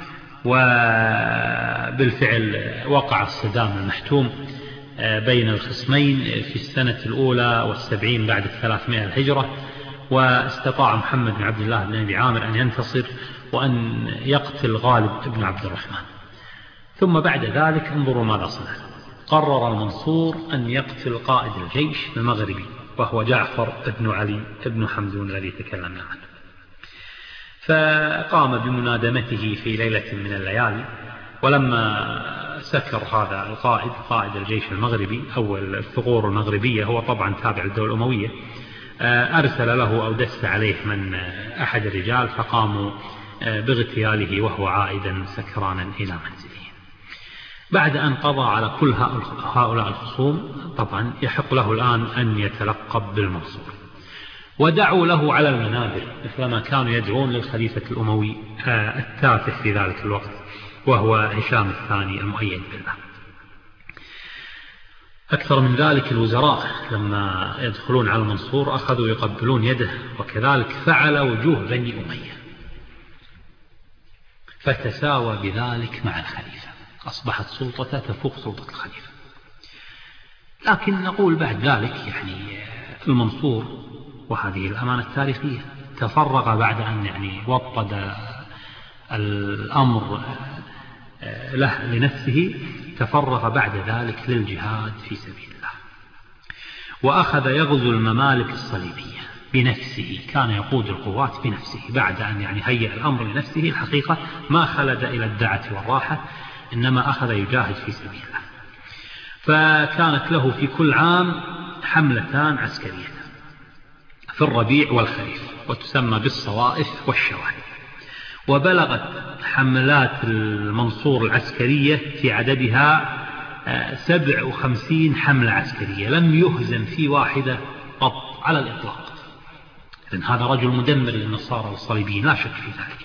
وبالفعل وقع الصدام المحتوم بين الخصمين في السنة الأولى والسبعين بعد 300 الهجرة، واستطاع محمد بن عبد الله بن أبي عامر أن ينتصر وأن يقتل غالب بن عبد الرحمن. ثم بعد ذلك انظروا ماذا صنع. قرر المنصور أن يقتل قائد الجيش المغربي وهو جعفر بن علي بن حمدون الذي تكلمنا عنه، فقام بمنادمته في ليلة من الليالي. ولما سكر هذا القائد قائد الجيش المغربي أو الثغور المغربية، هو طبعا تابع للدولة الأموية، أرسل له أو دس عليه من أحد الرجال، فقاموا باغتياله وهو عائدا سكرانا إلى منزله. بعد أن قضى على كل هؤلاء الخصوم، طبعا يحق له الآن أن يتلقب بالمنصور. ودعوا له على المنابر مثلما كانوا يدعون للخليفة الأموي التافه في ذلك الوقت وهو هشام الثاني المؤيد بالله. أكثر من ذلك الوزراء لما يدخلون على المنصور أخذوا يقبلون يده، وكذلك فعل وجوه بني أمية، فتساوى بذلك مع الخليفة، أصبحت سلطته تفوق سلطة الخليفة. لكن نقول بعد ذلك يعني المنصور، وهذه الأمانة التاريخية، تفرغ بعد أن وطد الأمر له لنفسه، تفرغ بعد ذلك للجهاد في سبيل الله، وأخذ يغزو الممالك الصليبية بنفسه، كان يقود القوات بنفسه بعد أن هيأ الأمر لنفسه. الحقيقة ما خلد إلى الدعة والراحة، إنما أخذ يجاهد في سبيل الله. فكانت له في كل عام حملتان عسكرية في الربيع والخريف، وتسمى بالصوائف والشواهد. وبلغت حملات المنصور العسكرية في عددها 57 حملة عسكرية، لم يهزم في واحدة قط على الإطلاق. لأن هذا رجل مدمر للنصارى والصليبيين لا شك في ذلك.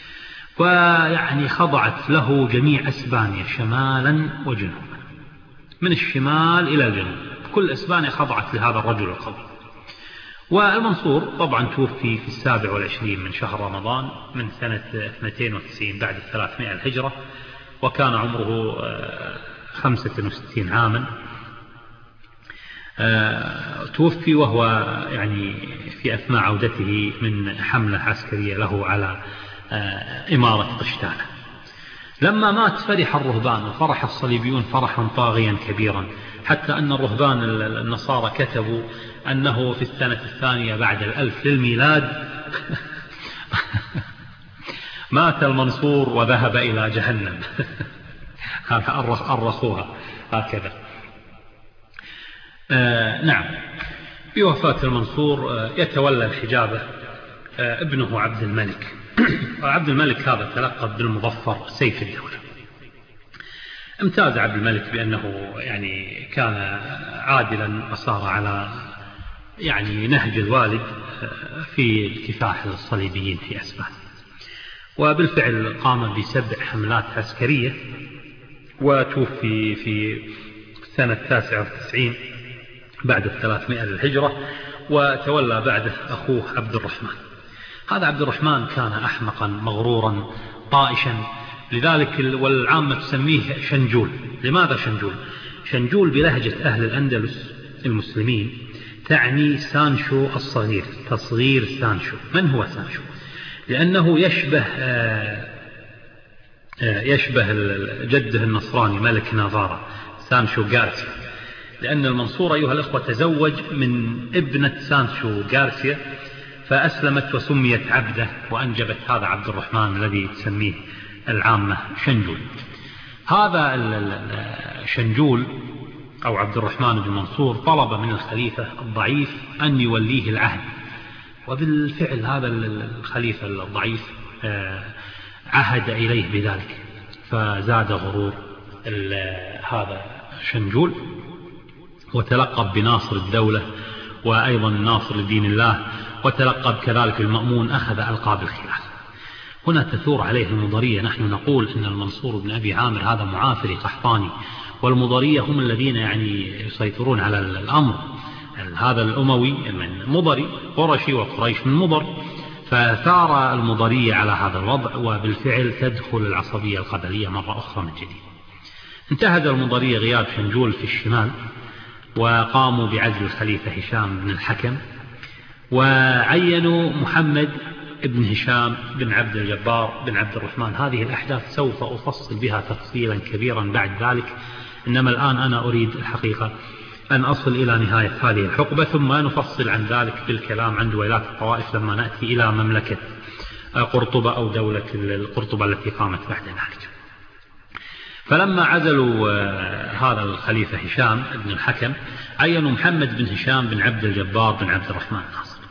خضعت له جميع أسبانيا شمالا وجنوبا، من الشمال إلى الجنوب، كل أسبانيا خضعت لهذا الرجل القوي. والمنصور طبعا توفي في 27 من شهر رمضان من سنة 92 بعد 300 الهجرة، وكان عمره 65 عاما. توفي وهو في أثناء عودته من حملة عسكرية له على إمارة قشتالة. لما مات فرح الرهبان وفرح الصليبيون فرحا طاغيا كبيرا، حتى أن الرهبان النصارى كتبوا أنه في السنة الثانية بعد 1000 للميلاد مات المنصور وذهب إلى جهنم. هذا أرخوها هكذا. نعم، بوفاة المنصور يتولى الحجابة ابنه عبد الملك. وعبد الملك هذا تلقب بالمظفر سيف الدولة. امتاز عبد الملك بأنه كان عادلا وصار على نهج الوالد في الكفاح للصليبيين في أسبانيا. وبالفعل قام ب7 حملات عسكرية، وتوفي في سنة 99 بعد 300 للهجرة، وتولى بعده أخوه عبد الرحمن. هذا عبد الرحمن كان أحمقا مغرورا طائشا، لذلك والعامة تسميه شنجول. لماذا شنجول؟ شنجول بلهجة أهل الأندلس المسلمين تعني سانشو الصغير، تصغير سانشو. من هو سانشو؟ لأنه يشبه جده النصراني ملك نافارا سانشو غارسيا، لأن المنصور أيها الأخوة تزوج من ابنة سانشو غارسيا فأسلمت وسميت عبده، وأنجبت هذا عبد الرحمن الذي تسميه العامة شنجول. هذا شنجول أو عبد الرحمن بن منصور طلب من الخليفة الضعيف أن يوليه العهد، وبالفعل هذا الخليفة الضعيف عهد إليه بذلك، فزاد غرور هذا شنجول وتلقب بناصر الدولة وأيضا ناصر لدين الله، وتلقب كذلك المأمون، أخذ ألقاب الخلافة. هنا تثور عليه المضرية. نحن نقول إن المنصور بن أبي عامر هذا معافري قحطاني، والمضرية هم الذين يسيطرون على الأمر. هذا الأموي من مضري، قرشي وقريش من مضر، فثار المضرية على هذا الوضع، وبالفعل تدخل العصبية القبلية مرة أخرى من جديد. انتهز المضرية غياب شنجول في الشمال، وقاموا بعزل الخليفة هشام بن الحكم، وعينوا محمد بن هشام بن عبد الجبار بن عبد الرحمن. هذه الأحداث سوف أفصل بها تفصيلا كبيرا بعد ذلك، إنما الآن أنا أريد الحقيقة أن أصل إلى نهاية هذه الحقبة، ثم نفصل عن ذلك بالكلام عن دويلات الطوائف لما نأتي إلى مملكة قرطبة أو دولة القرطبة التي قامت بعد ذلك. فلما عزلوا هذا الخليفة هشام بن الحكم، عينوا محمد بن هشام بن عبد الجبار بن عبد الرحمن الناصر،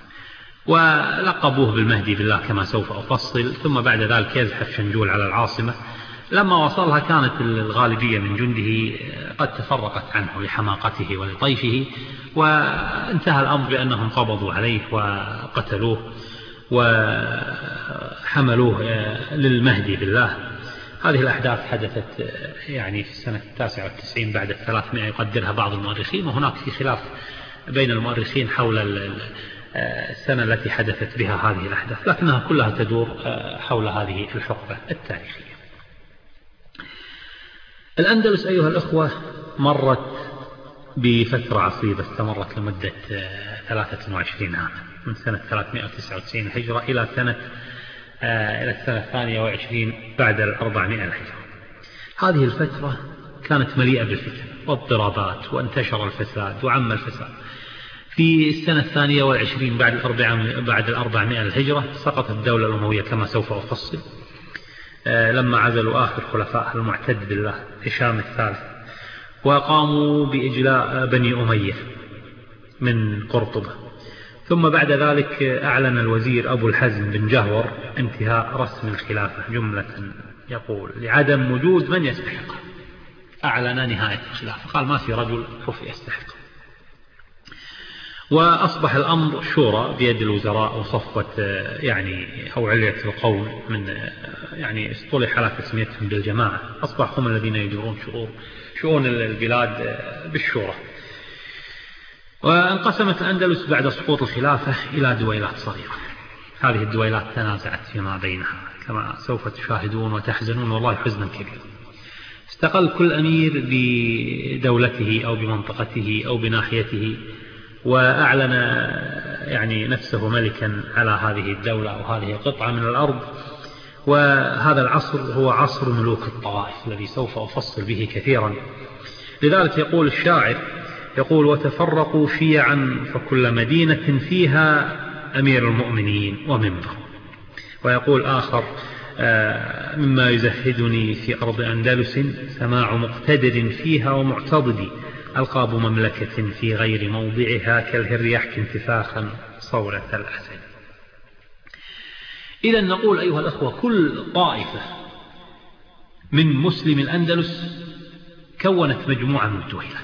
ولقبوه بالمهدي بالله كما سوف أفصل. ثم بعد ذلك يزحف شنجول على العاصمة. لما وصلها كانت الغالبية من جنده قد تفرقت عنه لحماقته ولطيفه، وانتهى الأمر بأنهم قبضوا عليه وقتلوه وحملوه للمهدي بالله. هذه الأحداث حدثت يعني في السنة 99 بعد 300 يقدرها بعض المؤرخين، وهناك في خلاف بين المؤرخين حول السنة التي حدثت بها هذه الأحداث، لكنها كلها تدور حول هذه الحقبة التاريخية. الأندلس أيها الأخوة مرت بفترة عصيبة استمرت لمدة 23 عاما، من سنة 399 الهجرة إلى السنة 22 بعد 400 الهجرة. هذه الفترة كانت مليئة بالفتن واضطرابات، وانتشر الفساد وعم الفساد. في السنة 22 بعد 400 الهجرة سقطت الدولة الأموية كما سوف أفصل، لما عزلوا آخر خلفاء المعتد بالله هشام الثالث، وقاموا بإجلاء بني أمية من قرطبة. ثم بعد ذلك أعلن الوزير أبو الحزم بن جهور انتهاء رسم الخلافة جملة، يقول لعدم وجود من يستحقه، أعلن نهاية الخلافة، قال ما في رجل كفء يستحقه. وأصبح الأمر شورى بيد الوزراء وصفوة يعني أو علية القول من يعني اصطلح على تسميتهم بالجماعة، أصبحوا هم الذين يديرون شؤون البلاد بالشورى. وانقسمت الأندلس بعد سقوط الخلافة إلى دويلات صغيرة، هذه الدويلات تنازعت فيما بينها كما سوف تشاهدون وتحزنون والله حزنا كبيرا. استقل كل أمير بدولته أو بمنطقته أو بناحيته، وأعلن يعني نفسه ملكا على هذه الدولة أو هذه القطعة من الأرض. وهذا العصر هو عصر ملوك الطوائف الذي سوف أفصل به كثيرا. لذلك يقول الشاعر، يقول وتفرقوا شيعا فكل مدينة فيها أمير المؤمنين ومنبر. ويقول آخر مما يزهدني في أرض أندلس سماع مقتدر فيها ومعتضد، ألقاب مملكة في غير موضعها كالهر يحكي انتفاخا صولة الأسد. إذا نقول أيها الأخوة كل طائفة من مسلم الأندلس كونت مجموعة من الدويلات.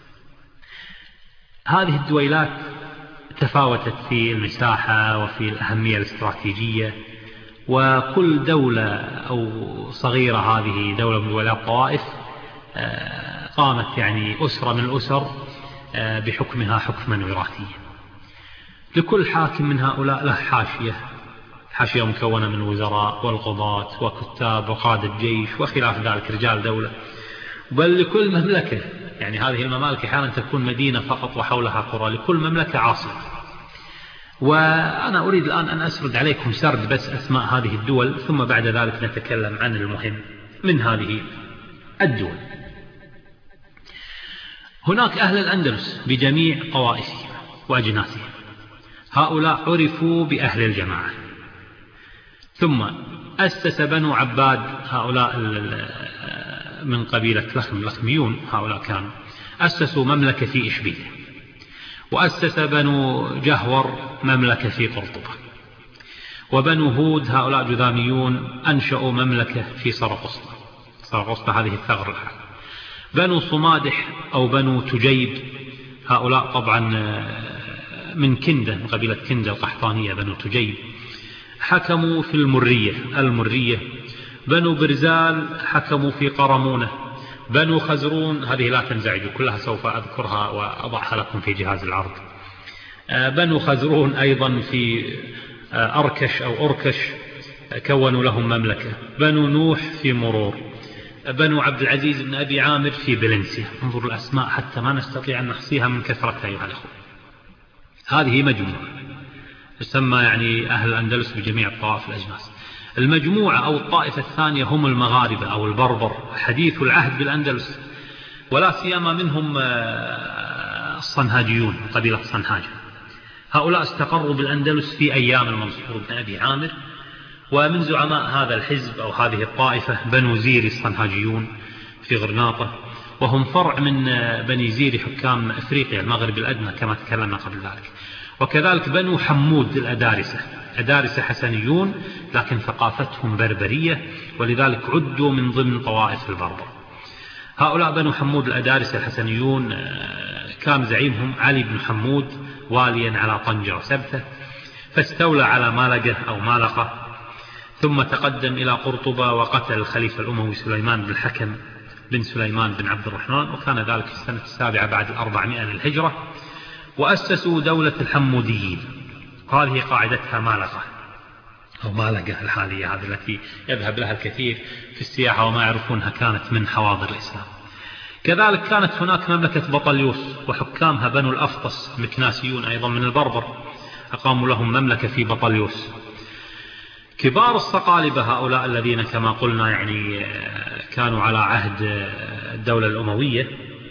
هذه الدويلات تفاوتت في المساحة وفي الأهمية الاستراتيجية، وكل دولة أو صغيرة هذه دولة من دويلات طوائف قامت يعني أسرة من الأسر بحكمها حكما وراثيا. لكل حاكم من هؤلاء له حاشية مكونة من وزراء والقضاة وكتاب وقادة جيش وخلاف ذلك رجال دولة. بل لكل مملكة، يعني هذه الممالك أحيانا تكون مدينة فقط وحولها قرى، لكل مملكة عاصمة. وأنا أريد الآن أن أسرد عليكم سرد بس أسماء هذه الدول، ثم بعد ذلك نتكلم عن المهم من هذه الدول. هناك أهل الأندلس بجميع طوائفهم وأجناسهم، هؤلاء عرفوا بأهل الجماعة. ثم أسس بنو عباد، هؤلاء من قبيلة لخميون، هؤلاء كانوا أسسوا مملكة في إشبيل، وأسس بنو جهور مملكة في قرطبة، وبنو هود هؤلاء جذاميون أنشأوا مملكة في سرقسطة هذه الثغر. بنو صمادح أو بنو تجيب هؤلاء طبعا من كندة، من قبيلة كندة القحطانية، بنو تجيب حكموا في المرية. بنو برزال حكموا في قرمونة. بنو خزرون هذه لا تنزعجوا كلها سوف أذكرها وأضعها لكم في جهاز العرض. بنو خزرون أيضا في أركش أو أركش كونوا لهم مملكة. بنو نوح في مرور. بنو عبد العزيز بن أبي عامر في بلنسيا. انظر الأسماء حتى ما نستطيع أن نحصيها من كثرتها أيها الأخوة. هذه مجموعة تسمى يعني أهل الأندلس بجميع الطوائف الأجناس. المجموعة أو الطائفة الثانية هم المغاربة أو البربر حديث العهد بالأندلس، ولا سيما منهم الصنهاجيون من قبيلة صنهاجة. هؤلاء استقروا بالأندلس في أيام المنصور بن أبي عامر. ومن زعماء هذا الحزب أو هذه الطائفة بنو زيري الصنهاجيون في غرناطة، وهم فرع من بني زيري حكام أفريقيا المغرب الأدنى كما تكلمنا قبل ذلك. وكذلك بنو حمود الأدارسة حسنيون لكن ثقافتهم بربرية، ولذلك عدوا من ضمن طوائف البربر. هؤلاء بنو حمود الأدارسة الحسنيون كان زعيمهم علي بن حمود واليا على طنجة وسبتة، فاستولى على مالقة أو مالقة، ثم تقدم إلى قرطبة وقتل الخليفة الأموي سليمان بن الحكم بن سليمان بن عبد الرحمن، وكان ذلك في السنة 7 بعد 400 للهجرة. وأسسوا دولة الحموديين، هذه قاعدتها مالقة أو مالقة الحالية، هذه التي يذهب لها الكثير في السياحة وما يعرفونها كانت من حواضر الإسلام. كذلك كانت هناك مملكة بطليوس، وحكامها بنو الأفطس مكناسيون أيضا من البربر، أقاموا لهم مملكة في بطليوس. كبار الصقالبة هؤلاء الذين كما قلنا يعني كانوا على عهد الدولة الأموية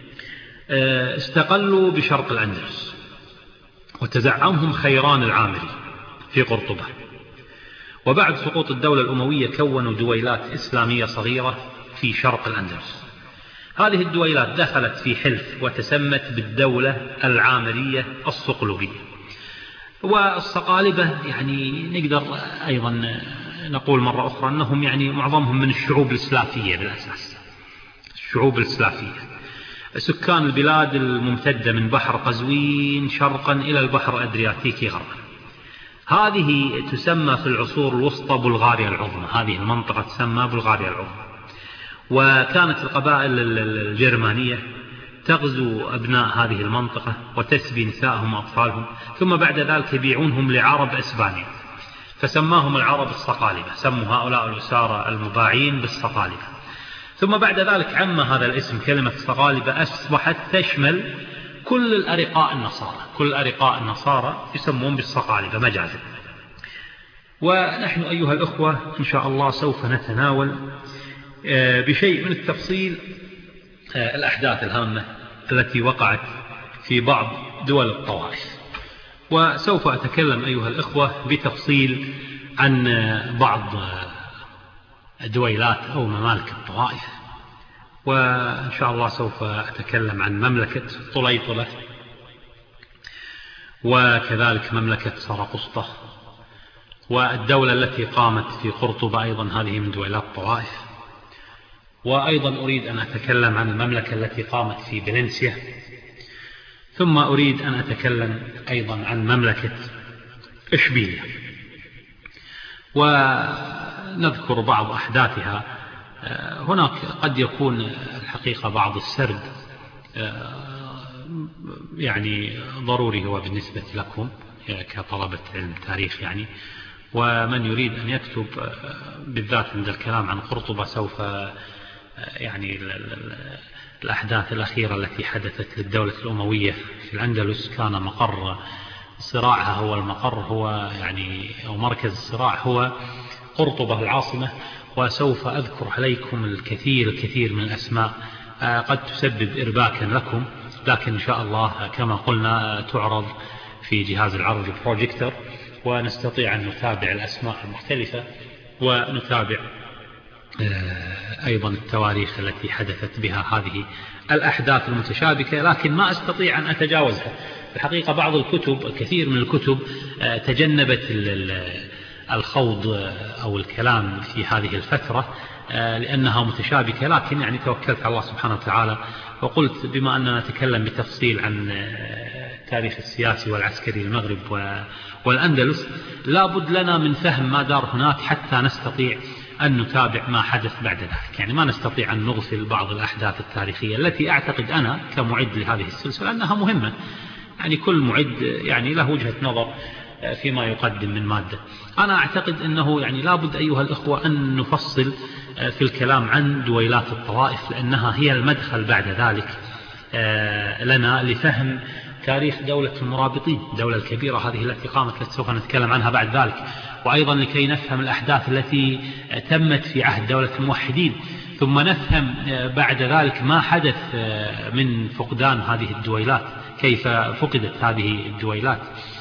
استقلوا بشرق الأندلس، وتزعمهم خيران العامري في قرطبة. وبعد سقوط الدولة الأموية كونوا دويلات إسلامية صغيرة في شرق الأندلس. هذه الدويلات دخلت في حلف وتسمت بالدولة العامرية الصقلبية. والصقالبة يعني نقدر أيضا نقول مرة أخرى أنهم يعني معظمهم من الشعوب الإسلافية بالأساس، الشعوب الإسلافية، سكان البلاد الممتدة من بحر قزوين شرقا إلى البحر الأدرياتيكي غربا. هذه تسمى في العصور الوسطى بلغاريا العظمى، هذه المنطقة تسمى بلغاريا العظمى. وكانت القبائل الجرمانية تغزو أبناء هذه المنطقة وتسبي نسائهم وأطفالهم، ثم بعد ذلك يبيعونهم لعرب إسبانيا، فسماهم العرب الصقالبة، سموا هؤلاء الأسارى المباعين بالصقالبة. ثم بعد ذلك عم هذا الاسم كلمة صقالبة، أصبحت تشمل كل الأرقاء النصارى، كل أرقاء النصارى يسمون بالصقالبة مجازا. ونحن أيها الأخوة إن شاء الله سوف نتناول بشيء من التفصيل الأحداث الهامة التي وقعت في بعض دول الطوائف، وسوف أتكلم أيها الأخوة بتفصيل عن بعض دويلات أو ممالك الطوائف. وإن شاء الله سوف أتكلم عن مملكة طليطلة، وكذلك مملكة سرقسطة، والدولة التي قامت في قرطبة أيضا هذه من دويلات الطوائف. وأيضا أريد أن أتكلم عن المملكة التي قامت في فالنسيا، ثم أريد أن أتكلم أيضا عن مملكة إشبيلية، ونذكر بعض أحداثها. هناك قد يكون الحقيقة بعض السرد يعني ضروري هو بالنسبة لكم كطلبة علم تاريخ يعني، ومن يريد أن يكتب بالذات عند الكلام عن قرطبة سوف يعني الأحداث الأخيرة التي حدثت للدولة الأموية في الأندلس كان مقر صراعها هو المقر هو يعني أو مركز الصراع هو قرطبة العاصمة. وسوف أذكر عليكم الكثير من الأسماء قد تسبب إرباكا لكم، لكن إن شاء الله كما قلنا تعرض في جهاز العرض البروجيكتور، ونستطيع أن نتابع الأسماء المختلفة ونتابع أيضا التواريخ التي حدثت بها هذه الأحداث المتشابكة، لكن ما أستطيع أن أتجاوزها. الحقيقة بعض الكتب، الكثير من الكتب تجنبت الخوض أو الكلام في هذه الفترة لأنها متشابكة، لكن يعني توكلت على الله سبحانه وتعالى وقلت بما أننا نتكلم بتفصيل عن التاريخ السياسي والعسكري المغرب والأندلس لابد لنا من فهم ما دار هناك حتى نستطيع أن نتابع ما حدث بعد ذلك. يعني ما نستطيع أن نغفل بعض الأحداث التاريخية التي أعتقد أنا كمعد لهذه السلسلة أنها مهمة. يعني كل معد يعني له وجهة نظر فيما يقدم من مادة. أنا أعتقد أنه يعني لابد أيها الأخوة أن نفصل في الكلام عن دويلات الطوائف، لأنها هي المدخل بعد ذلك لنا لفهم تاريخ دولة المرابطين، الدولة الكبيرة هذه التي قامت التي سوف نتكلم عنها بعد ذلك، وأيضا لكي نفهم الأحداث التي تمت في عهد دولة الموحدين، ثم نفهم بعد ذلك ما حدث من فقدان هذه الدويلات، كيف فقدت هذه الدويلات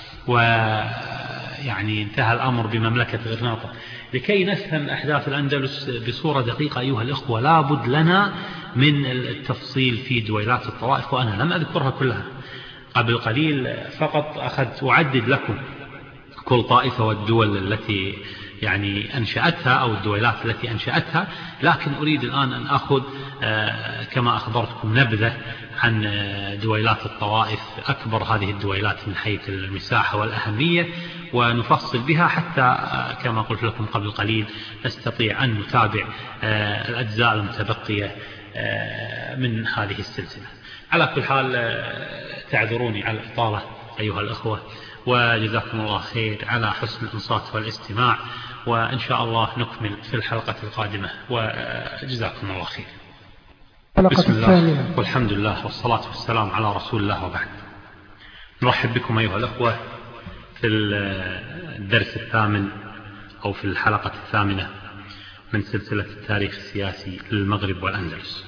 ويعني انتهى الأمر بمملكة غرناطة. لكي نفهم أحداث الأندلس بصورة دقيقة أيها الأخوة لابد لنا من التفصيل في دويلات الطوائف، وأنا لم أذكرها كلها قبل قليل، فقط أخذت أعدد لكم كل طائفة والدول التي يعني أنشأتها أو الدويلات التي أنشأتها، لكن أريد الآن أن أخذ كما أخبرتكم نبذة عن دويلات الطوائف، أكبر هذه الدويلات من حيث المساحة والأهمية، ونفصل بها حتى كما قلت لكم قبل قليل نستطيع أن نتابع الأجزاء المتبقية من هذه السلسلة. على كل حال تعذروني على الإطالة أيها الأخوة، وجزاكم الله خير على حسن الإنصات والاستماع، وإن شاء الله نكمل في الحلقة القادمة، وجزاكم الله خير. بسم الله والحمد لله والصلاة والسلام على رسول الله، وبعد. نرحب بكم أيها الأخوة في الدرس الثامن أو في الحلقة الثامنة من سلسلة التاريخ السياسي للمغرب والأندلس.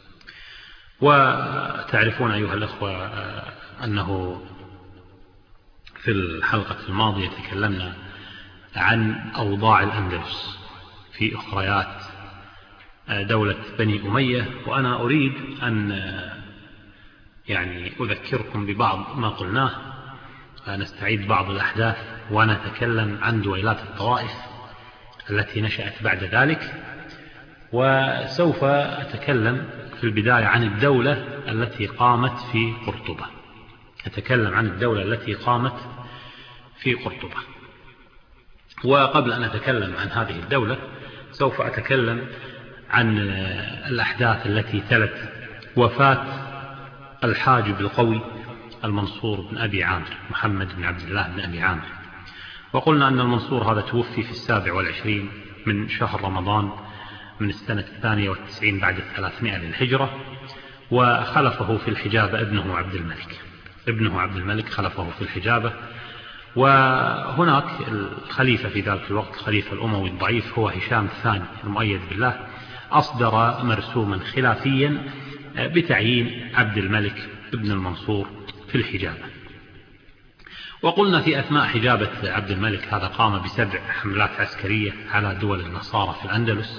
وتعرفون أيها الأخوة أنه في الحلقة الماضية تكلمنا عن أوضاع الأندلس في أخريات دولة بني أمية، وأنا أريد أن يعني أذكركم ببعض ما قلناه، نستعيد بعض الأحداث ونتكلم عن دويلات الطوائف التي نشأت بعد ذلك. وسوف أتكلم في البداية عن الدولة التي قامت في قرطبة. أتكلم عن الدولة التي قامت في قرطبة. وقبل أن أتكلم عن هذه الدولة سوف أتكلم عن الأحداث التي تلت وفاة الحاجب القوي المنصور بن أبي عامر، محمد بن عبد الله بن أبي عامر. وقلنا أن المنصور هذا توفي في 27 من شهر رمضان من السنة 92 بعد 300 للهجرة، وخلفه في الحجابة ابنه عبد الملك. ابنه عبد الملك خلفه في الحجابة. وهناك الخليفة في ذلك الوقت، الخليفة الأموي الضعيف، هو هشام الثاني المؤيد بالله، أصدر مرسوما خلافيا بتعيين عبد الملك ابن المنصور في الحجابة. وقلنا في أثناء حجابة عبد الملك هذا قام ب7 حملات عسكرية على دول النصارى في الأندلس،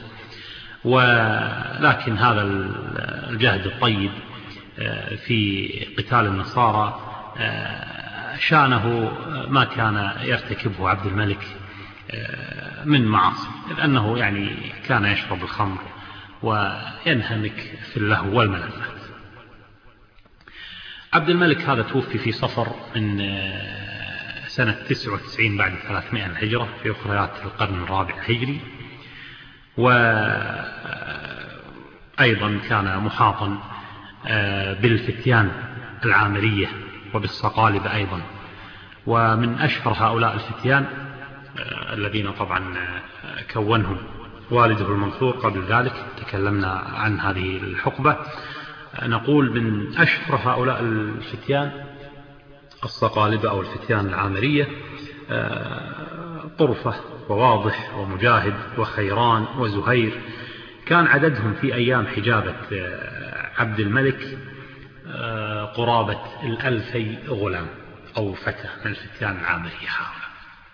ولكن هذا الجهد الطيب في قتال النصارى شانه ما كان يرتكبه عبد الملك من معاصي، لأنه يعني كان يشرب الخمر وينهمك في اللهو والملذات. عبد الملك هذا توفي في صفر من سنة 99 بعد 300 الهجرة في أخريات القرن الرابع الهجري، وأيضا كان محاطا بالفتيان العامرية وبالصقالبة أيضا. ومن أشهر هؤلاء الفتيان الذين طبعا كونهم والده المنصور، قبل ذلك تكلمنا عن هذه الحقبة، نقول من أشهر هؤلاء الفتيان الصقالبة أو الفتيان العامرية طرفة وواضح ومجاهد وخيران وزهير. كان عددهم في أيام حجابة عبد الملك قرابة 2000 غلام أو فتى من الفتيان العامرية هؤلاء،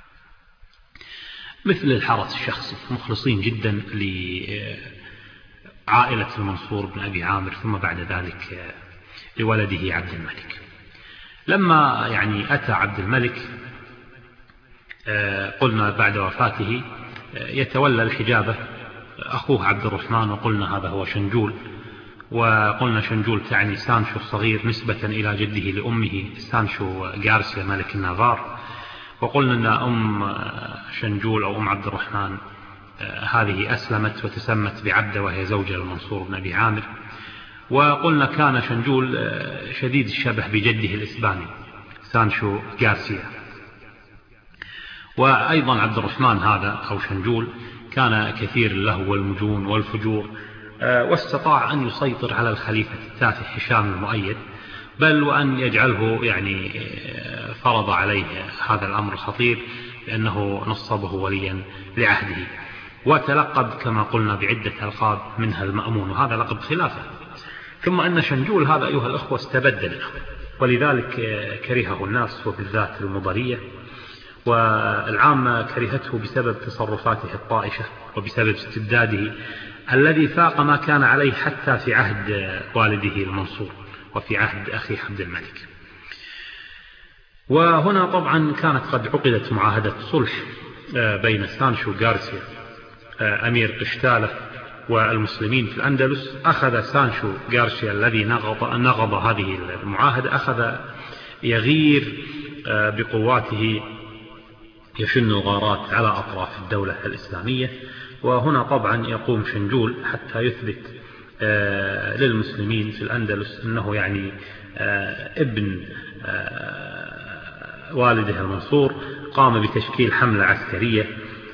مثل الحرس الشخصي، مخلصين جدا لعائلة المنصور بن أبي عامر، ثم بعد ذلك لولده عبد الملك. لما يعني أتى عبد الملك قلنا بعد وفاته يتولى الحجابة أخوه عبد الرحمن، وقلنا هذا هو شنجول. وقلنا شنجول تعني سانشو الصغير نسبة إلى جده لأمه سانشو غارسيا ملك النافار. وقلنا أن أم شنجول أو أم عبد الرحمن هذه أسلمت وتسمت بعبدة، وهي زوجة المنصور بن أبي عامر. وقلنا كان شنجول شديد الشبه بجده الإسباني سانشو غارسيا. وأيضا عبد الرحمن هذا أو شنجول كان كثير اللهو والمجون والفجور، واستطاع أن يسيطر على الخليفة التاسع هشام المؤيد، بل وأن يجعله يعني فرض عليه هذا الأمر الخطير لأنه نصبه وليا لعهده، وتلقب كما قلنا بعدة ألقاب منها المأمون، وهذا لقب خلافة. ثم أن شنجول هذا أيها الأخوة استبدل، ولذلك كرهه الناس وبالذات المضرية، والعامة كرهته بسبب تصرفاته الطائشة وبسبب استبداده الذي فاق ما كان عليه حتى في عهد والده المنصور وفي عهد أخيه عبد الملك. وهنا طبعا كانت قد عقدت معاهدة صلح بين سانشو غارسيا أمير قشتالة والمسلمين في الأندلس، أخذ سانشو غارسيا الذي نغض هذه المعاهدة أخذ يغير بقواته، يشن غارات على أطراف الدولة الإسلامية. وهنا طبعا يقوم شنجول حتى يثبت للمسلمين في الأندلس أنه يعني ابن والده المنصور، قام بتشكيل حملة عسكرية،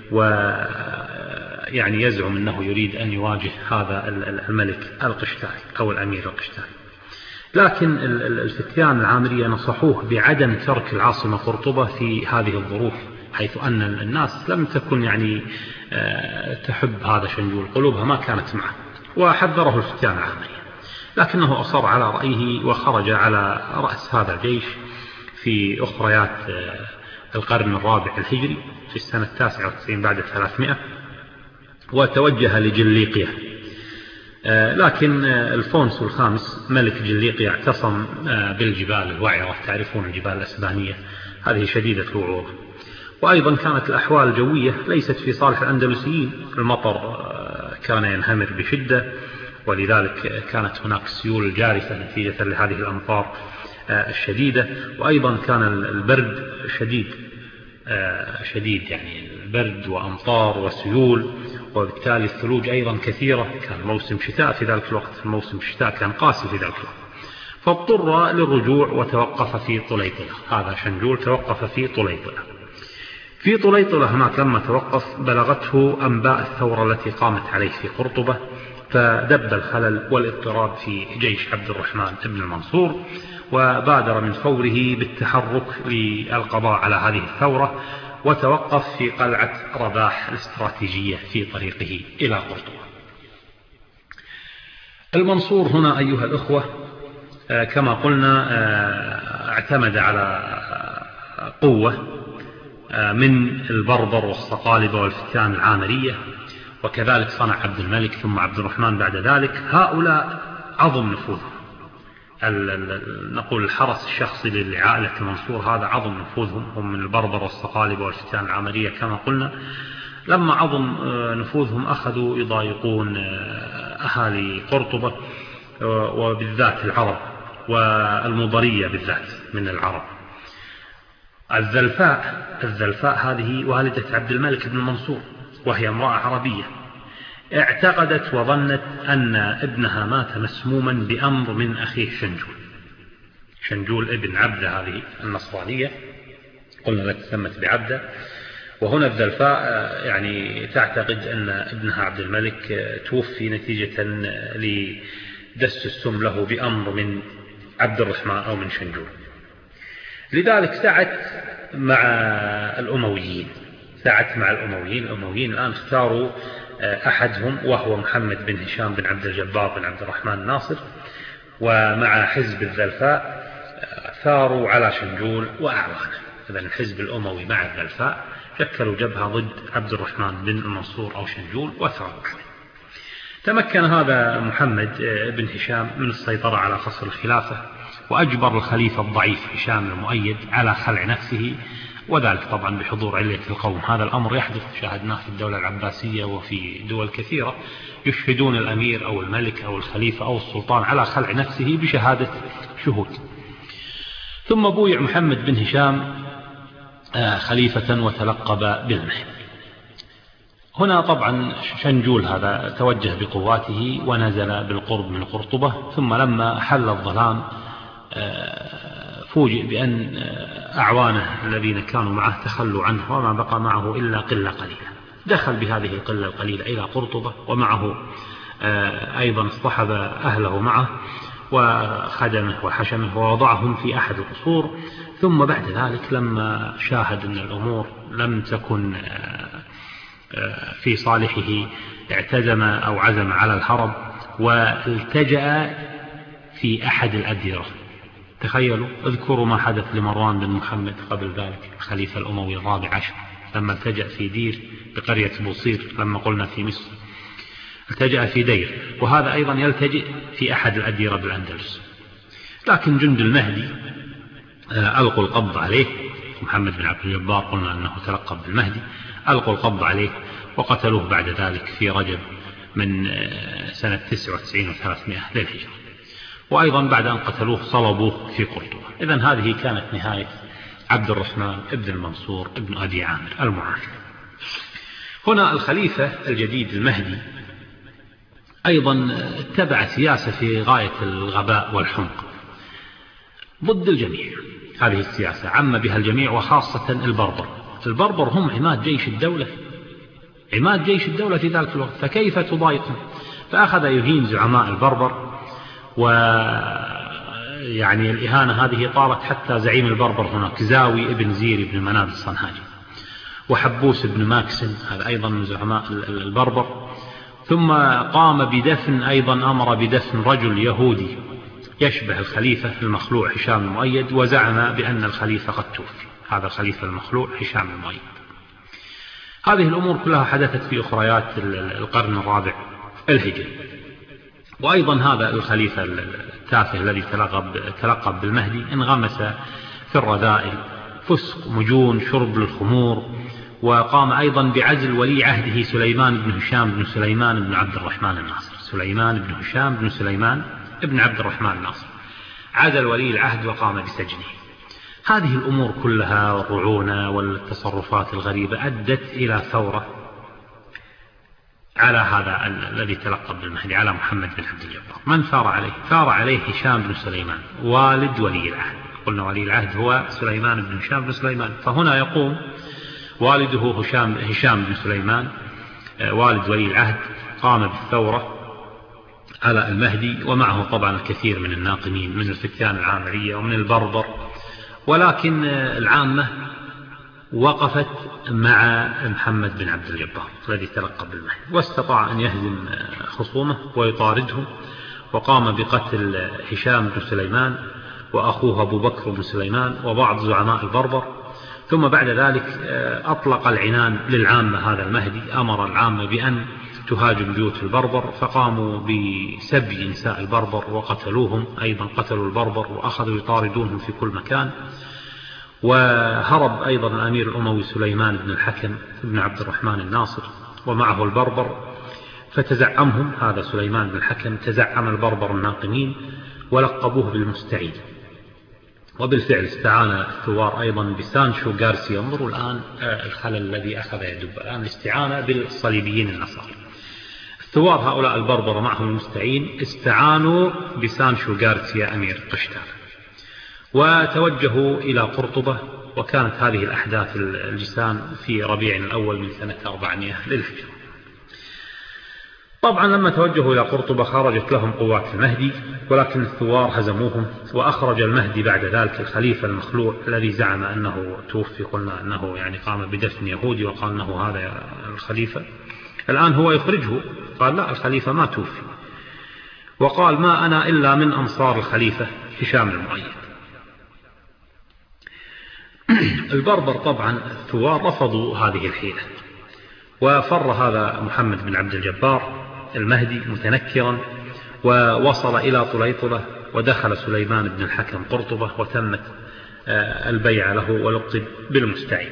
ويعني يزعم أنه يريد أن يواجه هذا الملك القشتالي أو الأمير القشتالي. لكن الفتيان العامرية نصحوه بعدم ترك العاصمة قرطبة في هذه الظروف، حيث أن الناس لم تكن يعني تحب هذا شنجول، قلوبها ما كانت معه، وحذره الفتيان العامرية، لكنه أصر على رأيه وخرج على رأس هذا الجيش في أخريات القرن الرابع الهجري في السنة 99 بعد 300، وتوجه لجليقية. لكن الفونسو الخامس ملك جليقية اعتصم بالجبال الوعرة، تعرفون الجبال الأسبانية هذه شديدة الوعورة، وأيضا كانت الأحوال الجوية ليست في صالح الأندلسيين، المطر كان ينهمر بشدة، ولذلك كانت هناك سيول جارفة نتيجة لهذه الأمطار الشديدة، وأيضا كان البرد شديد يعني البرد وأمطار وسيول، وبالتالي الثلوج أيضا كثيرة، كان موسم شتاء في ذلك الوقت، موسم الشتاء كان قاسي في ذلك الوقت، فاضطر للرجوع وتوقف في طليطلة. هذا شنجول توقف في طليطلة. في طليطلة هناك لما توقف بلغته أنباء الثورة التي قامت عليه في قرطبة، فدب الخلل والاضطراب في جيش عبد الرحمن بن المنصور، وبادر من فوره بالتحرك للقضاء على هذه الثورة، وتوقف في قلعة رباح الاستراتيجية في طريقه إلى قرطبة. المنصور هنا أيها الأخوة كما قلنا اعتمد على قوة من البربر والصقالبة والفتيان العامرية، وكذلك صنع عبد الملك ثم عبد الرحمن بعد ذلك. هؤلاء عظم نفوذهم، نقول الحرس الشخصي لعائلة المنصور هذا عظم نفوذهم، هم من البربر والصقالبة والفتيان العامرية كما قلنا. لما عظم نفوذهم أخذوا يضايقون أهالي قرطبة، وبالذات العرب والمضرية بالذات من العرب. الذلفاء هذه والدة عبد الملك بن منصور، وهي امرأة عربية، اعتقدت وظنت أن ابنها مات مسموما بأمر من أخيه شنجول ابن عبدة هذه النصرانية، قلنا لك سمت بعبدة. وهنا الذلفاء يعني تعتقد أن ابنها عبد الملك توفي نتيجة لدس السم له بأمر من عبد الرحمن أو من شنجول. لذلك سعت مع الأمويين. الأمويين الآن اختاروا أحدهم وهو محمد بن هشام بن عبد الجبار بن عبد الرحمن الناصر، ومع حزب الذلفاء ثاروا على شنجول وأعوانه. إذن الحزب الأموي مع الذلفاء شكلوا جبهة ضد عبد الرحمن بن المنصور أو شنجول وثاروا عليه. تمكن هذا محمد بن هشام من السيطرة على قصر الخلافة، وأجبر الخليفة الضعيف هشام المؤيد على خلع نفسه، وذلك طبعا بحضور علية القوم. هذا الأمر يحدث، شاهدناه في الدولة العباسية وفي دول كثيرة، يشهدون الأمير أو الملك أو الخليفة أو السلطان على خلع نفسه بشهادة شهود. ثم بويع محمد بن هشام خليفة وتلقب بالمهدي. هنا طبعا شنجول هذا توجه بقواته ونزل بالقرب من قرطبة، ثم لما حل الظلام فوجئ بأن أعوانه الذين كانوا معه تخلوا عنه، وما بقى معه إلا قلة قليلة. دخل بهذه القلة القليلة إلى قرطبة، ومعه أيضا اصطحب أهله معه وخدمه وحشمه ووضعهم في أحد القصور. ثم بعد ذلك لما شاهد أن الأمور لم تكن في صالحه اعتزم أو عزم على الهرب، والتجأ في أحد الأديرة. تخيلوا، اذكروا ما حدث لمروان بن محمد قبل ذلك الخليفة الأموي الرابع عشر، لما التجأ في دير بقرية بوصير، لما قلنا في مصر التجأ في دير، وهذا أيضا يلتجئ في أحد الأديرة بالأندلس. لكن جند المهدي ألقوا القبض عليه. محمد بن عبد الجبار قلنا أنه تلقب بالمهدي، ألقوا القبض عليه وقتلوه بعد ذلك في رجب من سنة 99 و300 للهجرة. وأيضا بعد أن قتلوه صلبوه في قرطبة. إذن هذه كانت نهاية عبد الرحمن ابن المنصور ابن أبي عامر المعافر. هنا الخليفة الجديد المهدي أيضا اتبع سياسة في غاية الغباء والحمق ضد الجميع. هذه السياسة عم بها الجميع وخاصة البربر. البربر هم عماد جيش الدولة، عماد جيش الدولة في ذلك الوقت، فكيف تضايقهم؟ فأخذ يهين زعماء البربر، ويعني الإهانة هذه طالت حتى زعيم البربر هناك زاوي ابن زير بن مناد الصنهاجي، وحبوس بن ماكسن هذا أيضا من زعماء البربر. ثم قام بدفن، أيضا أمر بدفن رجل يهودي يشبه الخليفة المخلوع هشام المؤيد، وزعم بأن الخليفة قد توفي، هذا الخليفة المخلوع هشام المؤيد. هذه الأمور كلها حدثت في أخريات القرن الرابع الهجري. وأيضا هذا الخليفة التافه الذي تلقب بالمهدي انغمس في الرذائل، فسق، مجون، شرب للخمور. وقام أيضا بعزل ولي عهده سليمان بن هشام بن سليمان بن عبد الرحمن الناصر. سليمان بن هشام بن سليمان بن عبد الرحمن الناصر عزل ولي العهد وقام بسجنه. هذه الأمور كلها والرعونة والتصرفات الغريبة أدت إلى ثورة على هذا الذي تلقب بالمهدي، على محمد بن عبد الجبار. من ثار عليه؟ ثار عليه هشام بن سليمان والد ولي العهد. قلنا ولي العهد هو سليمان بن هشام بن سليمان، فهنا يقوم والده هشام بن سليمان والد ولي العهد، قام بالثورة على المهدي، ومعه طبعا الكثير من الناقمين من الفتيان العامرية ومن البربر. ولكن العامة وقفت مع محمد بن عبد الجبار الذي تلقب بالمهدي، واستطاع أن يهزم خصومه ويطاردهم، وقام بقتل هشام بن سليمان وأخوه أبو بكر بن سليمان وبعض زعماء البربر. ثم بعد ذلك أطلق العنان للعامة هذا المهدي، أمر العامة بأن تهاجم بيوت البربر، فقاموا بسبي نساء البربر وقتلوهم، أيضا قتلوا البربر وأخذوا يطاردونهم في كل مكان. وهرب أيضا الأمير الأموي سليمان بن الحكم بن عبد الرحمن الناصر ومعه البربر، فتزعمهم هذا سليمان بن الحكم، تزعم البربر الناقمين ولقبوه بالمستعيد. وبالفعل استعان الثوار أيضا بسانشو غارسيا. انظروا الآن الخلل الذي أخذ يدب الآن، الاستعانة بالصليبيين النصارى. الثوار هؤلاء البربر معهم المستعين استعانوا بسانشو غارسيا أمير قشتار، وتوجهوا إلى قرطبة. وكانت هذه الأحداث الجسام في ربيع الأول من سنة 400 للهجرة. طبعا لما توجهوا إلى قرطبة خرجت لهم قوات المهدي، ولكن الثوار هزموهم، وأخرج المهدي بعد ذلك الخليفة المخلوع الذي زعم أنه توفي. قلنا أنه يعني قام بدفن يهودي وقال أنه هذا الخليفة. الآن هو يخرجه، قال لا، الخليفة ما توفي، وقال ما أنا إلا من أنصار الخليفة هشام المؤيد. البربر طبعا الثوار رفضوا هذه الحيلة، وفر هذا محمد بن عبد الجبار المهدي متنكرا، ووصل إلى طليطلة، ودخل سليمان بن الحكم قرطبة، وتمت البيعة له ولقب بالمستعين.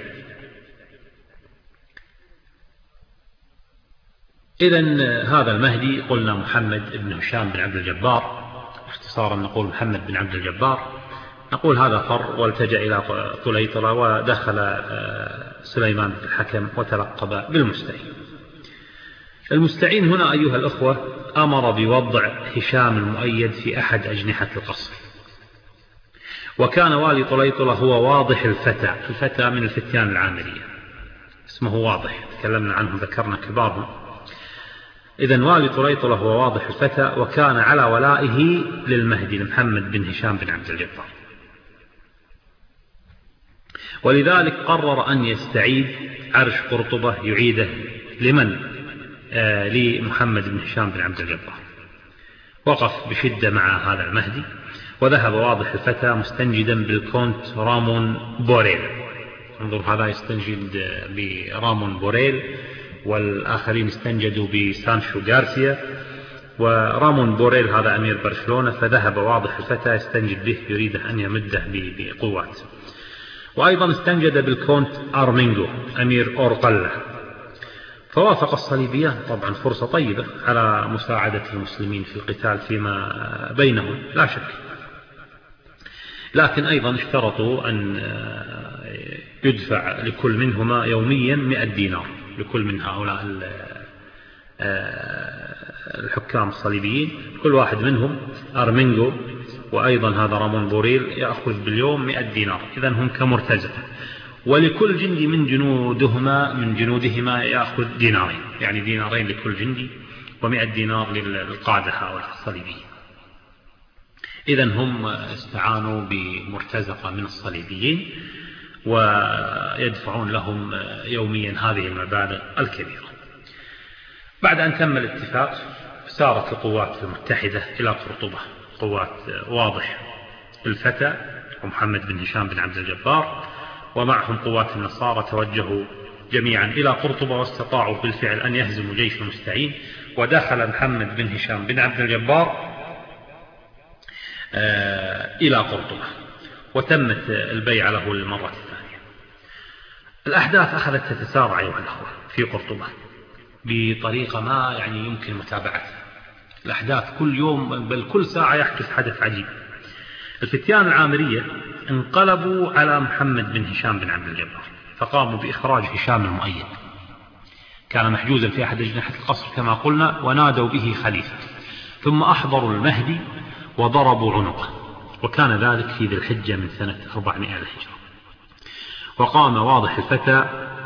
إذن هذا المهدي قلنا محمد بن هشام بن عبد الجبار، اختصارا نقول محمد بن عبد الجبار. نقول هذا فر والتجأ إلى طليطلة، ودخل سليمان بن الحكم وتلقب بالمستعين. المستعين هنا أيها الأخوة أمر بوضع هشام المؤيد في أحد أجنحة القصر، وكان والي طليطلة هو واضح الفتى من الفتيان العامرية، اسمه واضح، تكلمنا عنه ذكرنا كبارهم. إذن والي طليطلة هو واضح الفتى، وكان على ولائه للمهدي لمحمد بن هشام بن عبد الجبار، ولذلك قرر أن يستعيد عرش قرطبة، يعيده لمحمد بن هشام بن عبد الجبار. وقف بشدة مع هذا المهدي، وذهب واضح الفتى مستنجدا بالكونت رامون بوريل. انظر، هذا يستنجد برامون بوريل، والآخرين استنجدوا بسانشو غارسيا، ورامون بوريل هذا أمير برشلونة. فذهب واضح الفتى يستنجد به، يريد أن يمده بقوات. وأيضا استنجد بالكونت أرمينغو أمير أورقلة، فوافق الصليبيان طبعا فرصة طيبة على مساعدة المسلمين في القتال فيما بينهم لا شك، لكن أيضا اشترطوا أن يدفع لكل منهما يوميا 100 دينار، لكل من هؤلاء الحكام الصليبيين، كل واحد منهم أرمينغو وأيضا هذا رامون بوريل يأخذ باليوم 100 دينار، إذن هم كمرتزقة، ولكل جندي من جنودهما يأخذ دينارين، يعني دينارين لكل جندي و100 دينار للقادة هؤلاء الصليبيين. إذن هم استعانوا بمرتزقة من الصليبيين ويدفعون لهم يوميا هذه المبالغ الكبيرة. بعد أن تم الاتفاق سارت القوات المتحدة إلى قرطبة، قوات واضح الفتى ومحمد بن هشام بن عبد الجبار ومعهم قوات النصارى توجهوا جميعا إلى قرطبة، واستطاعوا بالفعل أن يهزموا جيش المستعين، ودخل محمد بن هشام بن عبد الجبار إلى قرطبة وتمت البيعة له للمرة الثانية. الأحداث أخذت تتسارع أيها الأخوة في قرطبة بطريقة ما يعني يمكن متابعتها، الأحداث كل يوم بل كل ساعة يحدث حدث عجيب. الفتيان العامرية انقلبوا على محمد بن هشام بن عبد الجبار، فقاموا بإخراج هشام المؤيد، كان محجوزا في أحد أجنحة القصر كما قلنا، ونادوا به خليفة، ثم أحضروا المهدي وضربوا عنقه، وكان ذلك في ذي الحجة من سنة 400 للهجرة. وقام واضح الفتى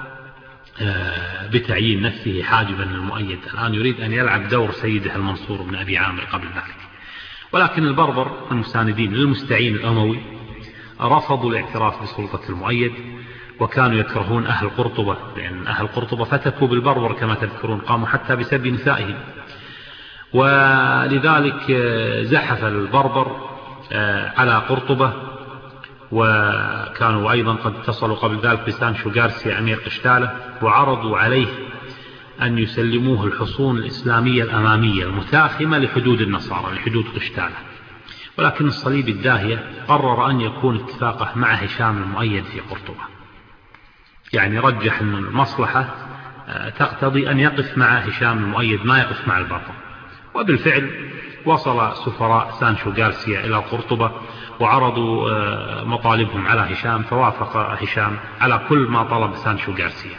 بتعيين نفسه حاجبا للمؤيد، الآن يريد أن يلعب دور سيده المنصور بن أبي عامر قبل ذلك. ولكن البربر المساندين للمستعين الأموي رفضوا الاعتراف بسلطة المؤيد، وكانوا يكرهون أهل قرطبة، لأن أهل قرطبة فتكوا بالبربر كما تذكرون، قاموا حتى بسبي نسائهم، ولذلك زحف البربر على قرطبة، وكانوا أيضا قد اتصلوا قبل ذلك بسانشو غارسيا أمير قشتالة، وعرضوا عليه أن يسلموه الحصون الإسلامية الأمامية المتاخمة لحدود النصارى، لحدود قشتالة. ولكن الصليب الداهية قرر أن يكون اتفاقه مع هشام المؤيد في قرطبة، يعني رجح أن المصلحة تقتضي أن يقف مع هشام المؤيد ما يقف مع البربر. وبالفعل وصل سفراء سانشو غارسيا إلى قرطبة وعرضوا مطالبهم على هشام، فوافق هشام على كل ما طلب سانشو غارسيا.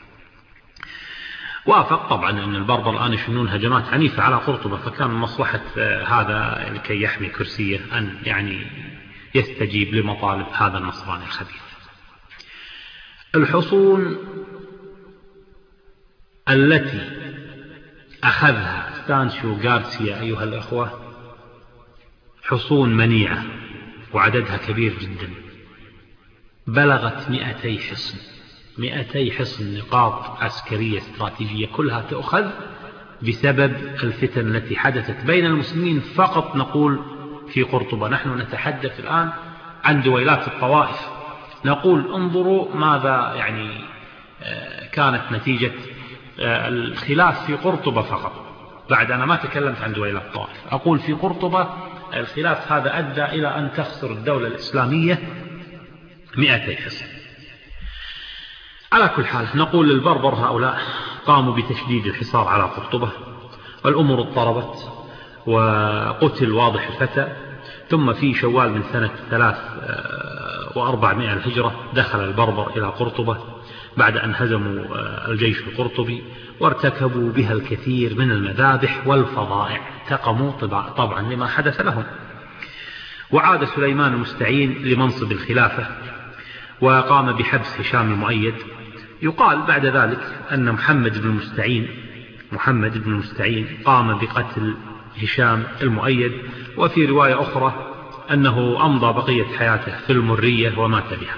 وافق طبعا أن البربر الآن يشنون هجمات عنيفة على قرطبة، فكان مصلحة هذا لكي يحمي كرسيه أن يعني يستجيب لمطالب هذا النصراني الخبيث. الحصون التي أخذها سانشو غارسيا أيها الأخوة حصون منيعة وعددها كبير جدا، بلغت 200 حصن، 200 حصن، نقاط عسكرية استراتيجية كلها تأخذ بسبب الفتن التي حدثت بين المسلمين فقط. نقول في قرطبة، نحن نتحدث الآن عن دويلات الطوائف، نقول انظروا ماذا يعني كانت نتيجة الخلاف في قرطبة فقط. بعد أنا ما تكلمت عن دويلات الطوائف، أقول في قرطبة الخلاف هذا أدى إلى أن تخسر الدولة الإسلامية 200 حصن. على كل حال نقول للبربر هؤلاء قاموا بتشديد الحصار على قرطبة، والأمور اضطربت وقتل واضح الفتى. ثم في شوال من سنة 300 الهجرة دخل البربر إلى قرطبة بعد أن هزموا الجيش القرطبي، وارتكبوا بها الكثير من المذابح والفظائع، انتقموا طبعا لما حدث لهم. وعاد سليمان المستعين لمنصب الخلافة وقام بحبس هشام المؤيد. يقال بعد ذلك أن محمد بن المستعين قام بقتل هشام المؤيد، وفي رواية أخرى أنه أمضى بقية حياته في المرية ومات بها،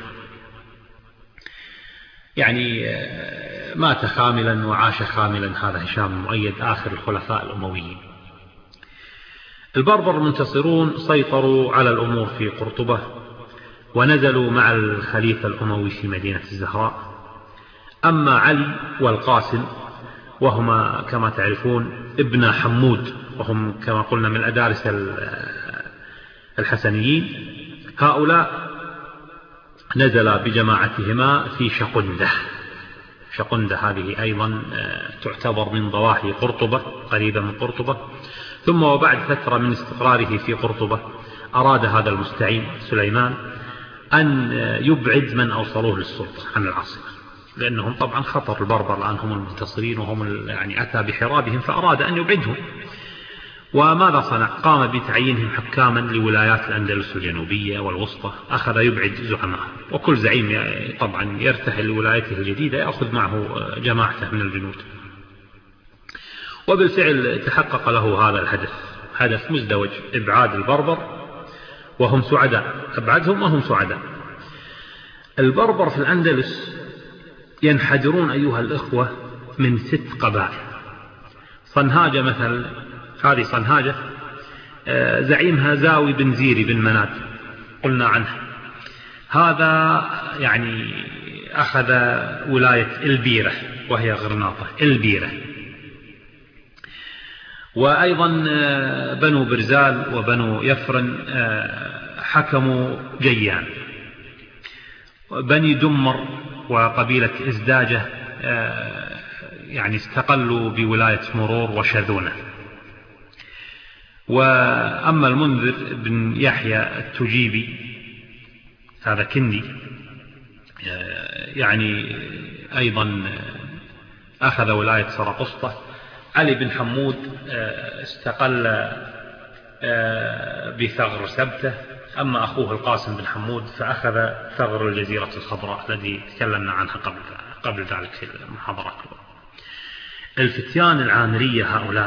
يعني مات خاملا وعاش خاملا هذا هشام المؤيد آخر الخلفاء الأمويين. البربر المنتصرون سيطروا على الأمور في قرطبة ونزلوا مع الخليفة الأموي في مدينة الزهراء. أما علي والقاسم وهما كما تعرفون ابن حمود، وهم كما قلنا من الأدارس الحسنيين، هؤلاء نزل بجماعتهما في شقندة. شقندة هذه أيضا تعتبر من ضواحي قرطبة، قريبة من قرطبة. ثم وبعد فترة من استقراره في قرطبة أراد هذا المستعين سليمان أن يبعد من أوصلوه للسلطة عن العاصمة، لأنهم طبعا خطر، البربر الآن هم المنتصرين وهم يعني أتى بحرابهم، فأراد أن يبعدهم. وماذا صنع؟ قام بتعيينهم حكاما لولايات الأندلس الجنوبية والوسطى، أخذ يبعد زعماء، وكل زعيم طبعا يرتحل لولايته الجديدة يأخذ معه جماعته من الجنود. وبالفعل تحقق له هذا الهدف، هدف مزدوج، إبعاد البربر وهم سعداء، أبعدهم وهم سعداء. البربر في الأندلس ينحدرون أيها الإخوة من 6 قبائل. صنهاجة مثلا، هذه صنهاجة زعيمها زاوي بن زيري بن مناد قلنا عنه، هذا يعني أخذ ولاية البيرة وهي غرناطة البيرة. وأيضا بنو برزال وبنو يفرن حكموا جيان. بني دمر وقبيلة إزداجة يعني استقلوا بولاية مرور وشذونة. وأما المنذر بن يحيى التجيبي هذا كندي يعني أيضا أخذ ولاية سرقسطة. علي بن حمود استقل بثغر سبته. أما أخوه القاسم بن حمود فأخذ ثغر الجزيرة الخضراء الذي تكلمنا عنها قبل ذلك في المحاضرات. الفتيان العامرية هؤلاء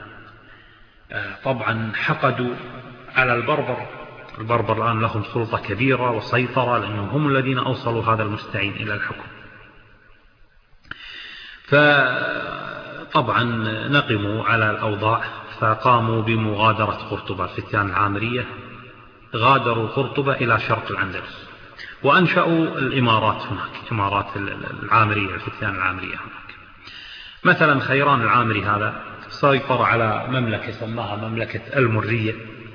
طبعا حقدوا على البربر الآن لهم سلطة كبيرة وسيطرة، لأنهم هم الذين أوصلوا هذا المستعين إلى الحكم. فطبعا نقموا على الأوضاع، فقاموا بمغادرة قرطبة. الفتيان العامرية غادروا قرطبة إلى شرق الأندلس وأنشأوا الإمارات هناك، إمارات العامرية، الفتيان العامرية هناك. مثلا خيران العامري هذا سيطر على مملكة سماها مملكة المرية،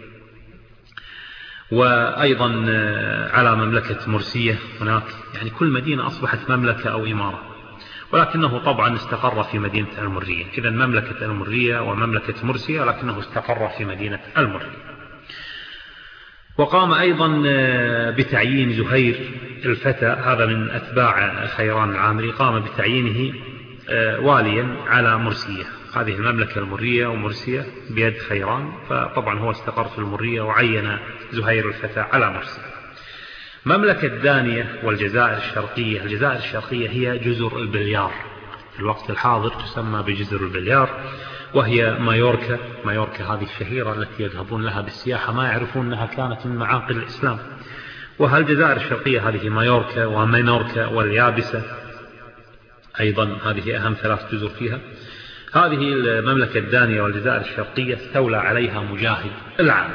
وأيضا على مملكة مرسية هناك، يعني كل مدينة أصبحت مملكة أو إمارة، ولكنه طبعا استقر في مدينة المرية. إذن مملكة المرية ومملكة مرسية، لكنه استقر في مدينة المرية. وقام أيضا بتعيين زهير الفتى، هذا من أتباع خيران العامري، قام بتعيينه واليا على مرسية. هذه المملكة المرية ومرسية بيد خيران، فطبعا هو استقر في المرية وعين زهير الفتى على مرسية. مملكة دانية والجزائر الشرقية. الجزائر الشرقية هي جزر البليار، في الوقت الحاضر تسمى بجزر البليار، وهي مايوركا. مايوركا هذه الشهيرة التي يذهبون لها بالسياحة، ما يعرفون أنها كانت من معاقل الإسلام. وهالجزائر الشرقية هذه مايوركا ومينوركا واليابسة أيضا، هذه أهم 3 جزر فيها. هذه المملكة الدانية والجزائر الشرقية استولى عليها مجاهد العامري.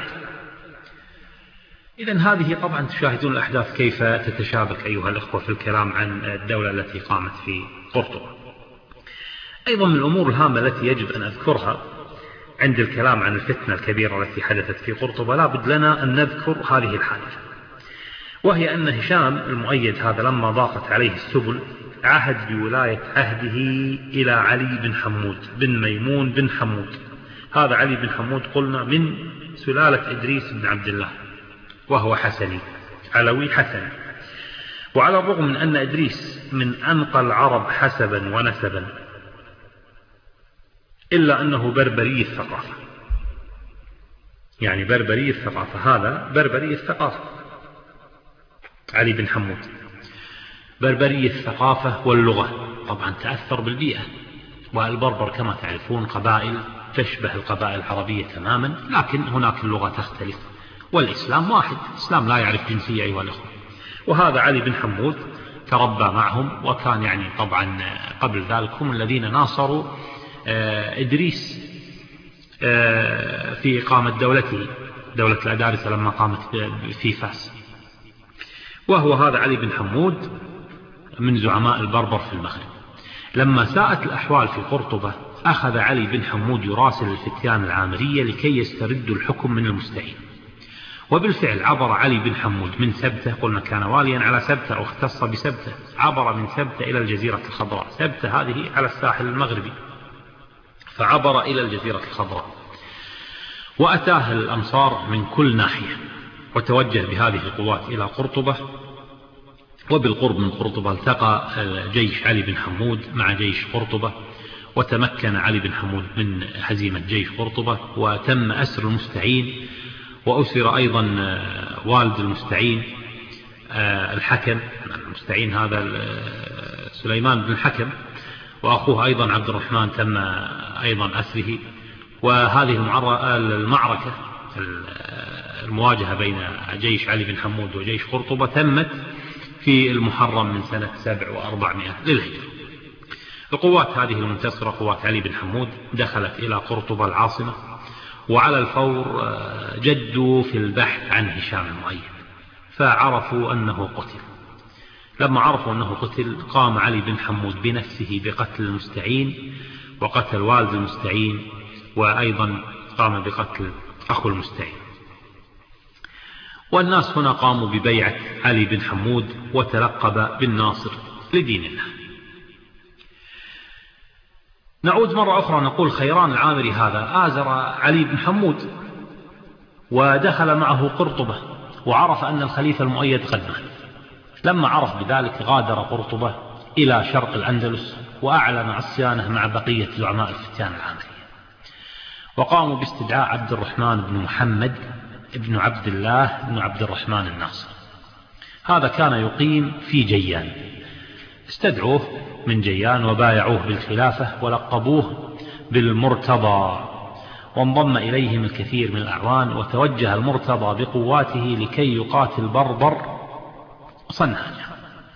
إذن هذه طبعا تشاهدون الأحداث كيف تتشابك أيها الأخوة في الكلام عن الدولة التي قامت في قرطبة. أيضا من الأمور الهامة التي يجب أن أذكرها عند الكلام عن الفتنة الكبيرة التي حدثت في قرطبة، لا بد لنا أن نذكر هذه الحادثة، وهي أن هشام المؤيد هذا لما ضاقت عليه السبل عهد بولاية عهده إلى علي بن حمود بن ميمون بن حمود. هذا علي بن حمود قلنا من سلالة إدريس بن عبد الله، وهو حسني، علوي حسني. وعلى الرغم من أن إدريس من أنقى العرب حسبا ونسبا، إلا أنه بربري الثقافة، يعني بربري الثقافة. هذا بربري الثقافة علي بن حمود، بربري الثقافة واللغة. طبعا تأثر بالبيئة، والبربر كما تعرفون قبائل تشبه القبائل العربية تماما، لكن هناك اللغة تختلف، والإسلام واحد، الإسلام لا يعرف جنسية أيها الأخوة. وهذا علي بن حمود تربى معهم، وكان يعني طبعا قبل ذلك هم الذين ناصروا إدريس في إقامة دولته، دولة الأدارسة لما قامت في فاس. وهو هذا علي بن حمود من زعماء البربر في المغرب. لما ساءت الأحوال في قرطبة أخذ علي بن حمود يراسل الفتيان العامرية لكي يستردوا الحكم من المستعين، وبالفعل عبر علي بن حمود من سبتة، قلنا كان واليا على سبتة أو اختص بسبتة، عبر من سبتة إلى الجزيرة الخضراء. سبتة هذه على الساحل المغربي، فعبر إلى الجزيرة الخضراء وأتاه الأمصار من كل ناحية، وتوجه بهذه القوات إلى قرطبة. وبالقرب من قرطبة التقى جيش علي بن حمود مع جيش قرطبة، وتمكن علي بن حمود من هزيمة جيش قرطبة، وتم أسر المستعين، وأسر أيضا والد المستعين الحكم. المستعين هذا سليمان بن الحكم، وأخوه أيضا عبد الرحمن تم أيضا أسره. وهذه المعركة المواجهة بين جيش علي بن حمود وجيش قرطبة تمت في المحرم من سنة 700 للهجرة. القوات هذه المنتصرة، قوات علي بن حمود، دخلت إلى قرطبة العاصمة، وعلى الفور جدوا في البحث عن هشام المؤيد، فعرفوا أنه قتل. لما عرفوا أنه قتل قام علي بن حمود بنفسه بقتل المستعين، وقتل والد المستعين، وأيضا قام بقتل أخو المستعين. والناس هنا قاموا ببيعة علي بن حمود، وتلقب بالناصر لدين الله. نعود مرة أخرى نقول خيران العامري هذا آزر علي بن حمود، ودخل معه قرطبة، وعرف أن الخليفة المؤيد قد مات. لما عرف بذلك غادر قرطبة إلى شرق الأندلس، وأعلن عصيانه مع بقية زعماء الفتيان العامرية، وقاموا باستدعاء عبد الرحمن بن محمد بن عبد الله بن عبد الرحمن الناصر. هذا كان يقيم في جيان، استدعوه من جيان وبايعوه بالخلافة ولقبوه بالمرتضى، وانضم إليهم الكثير من الأعوان. وتوجه المرتضى بقواته لكي يقاتل بربر صنهاجة،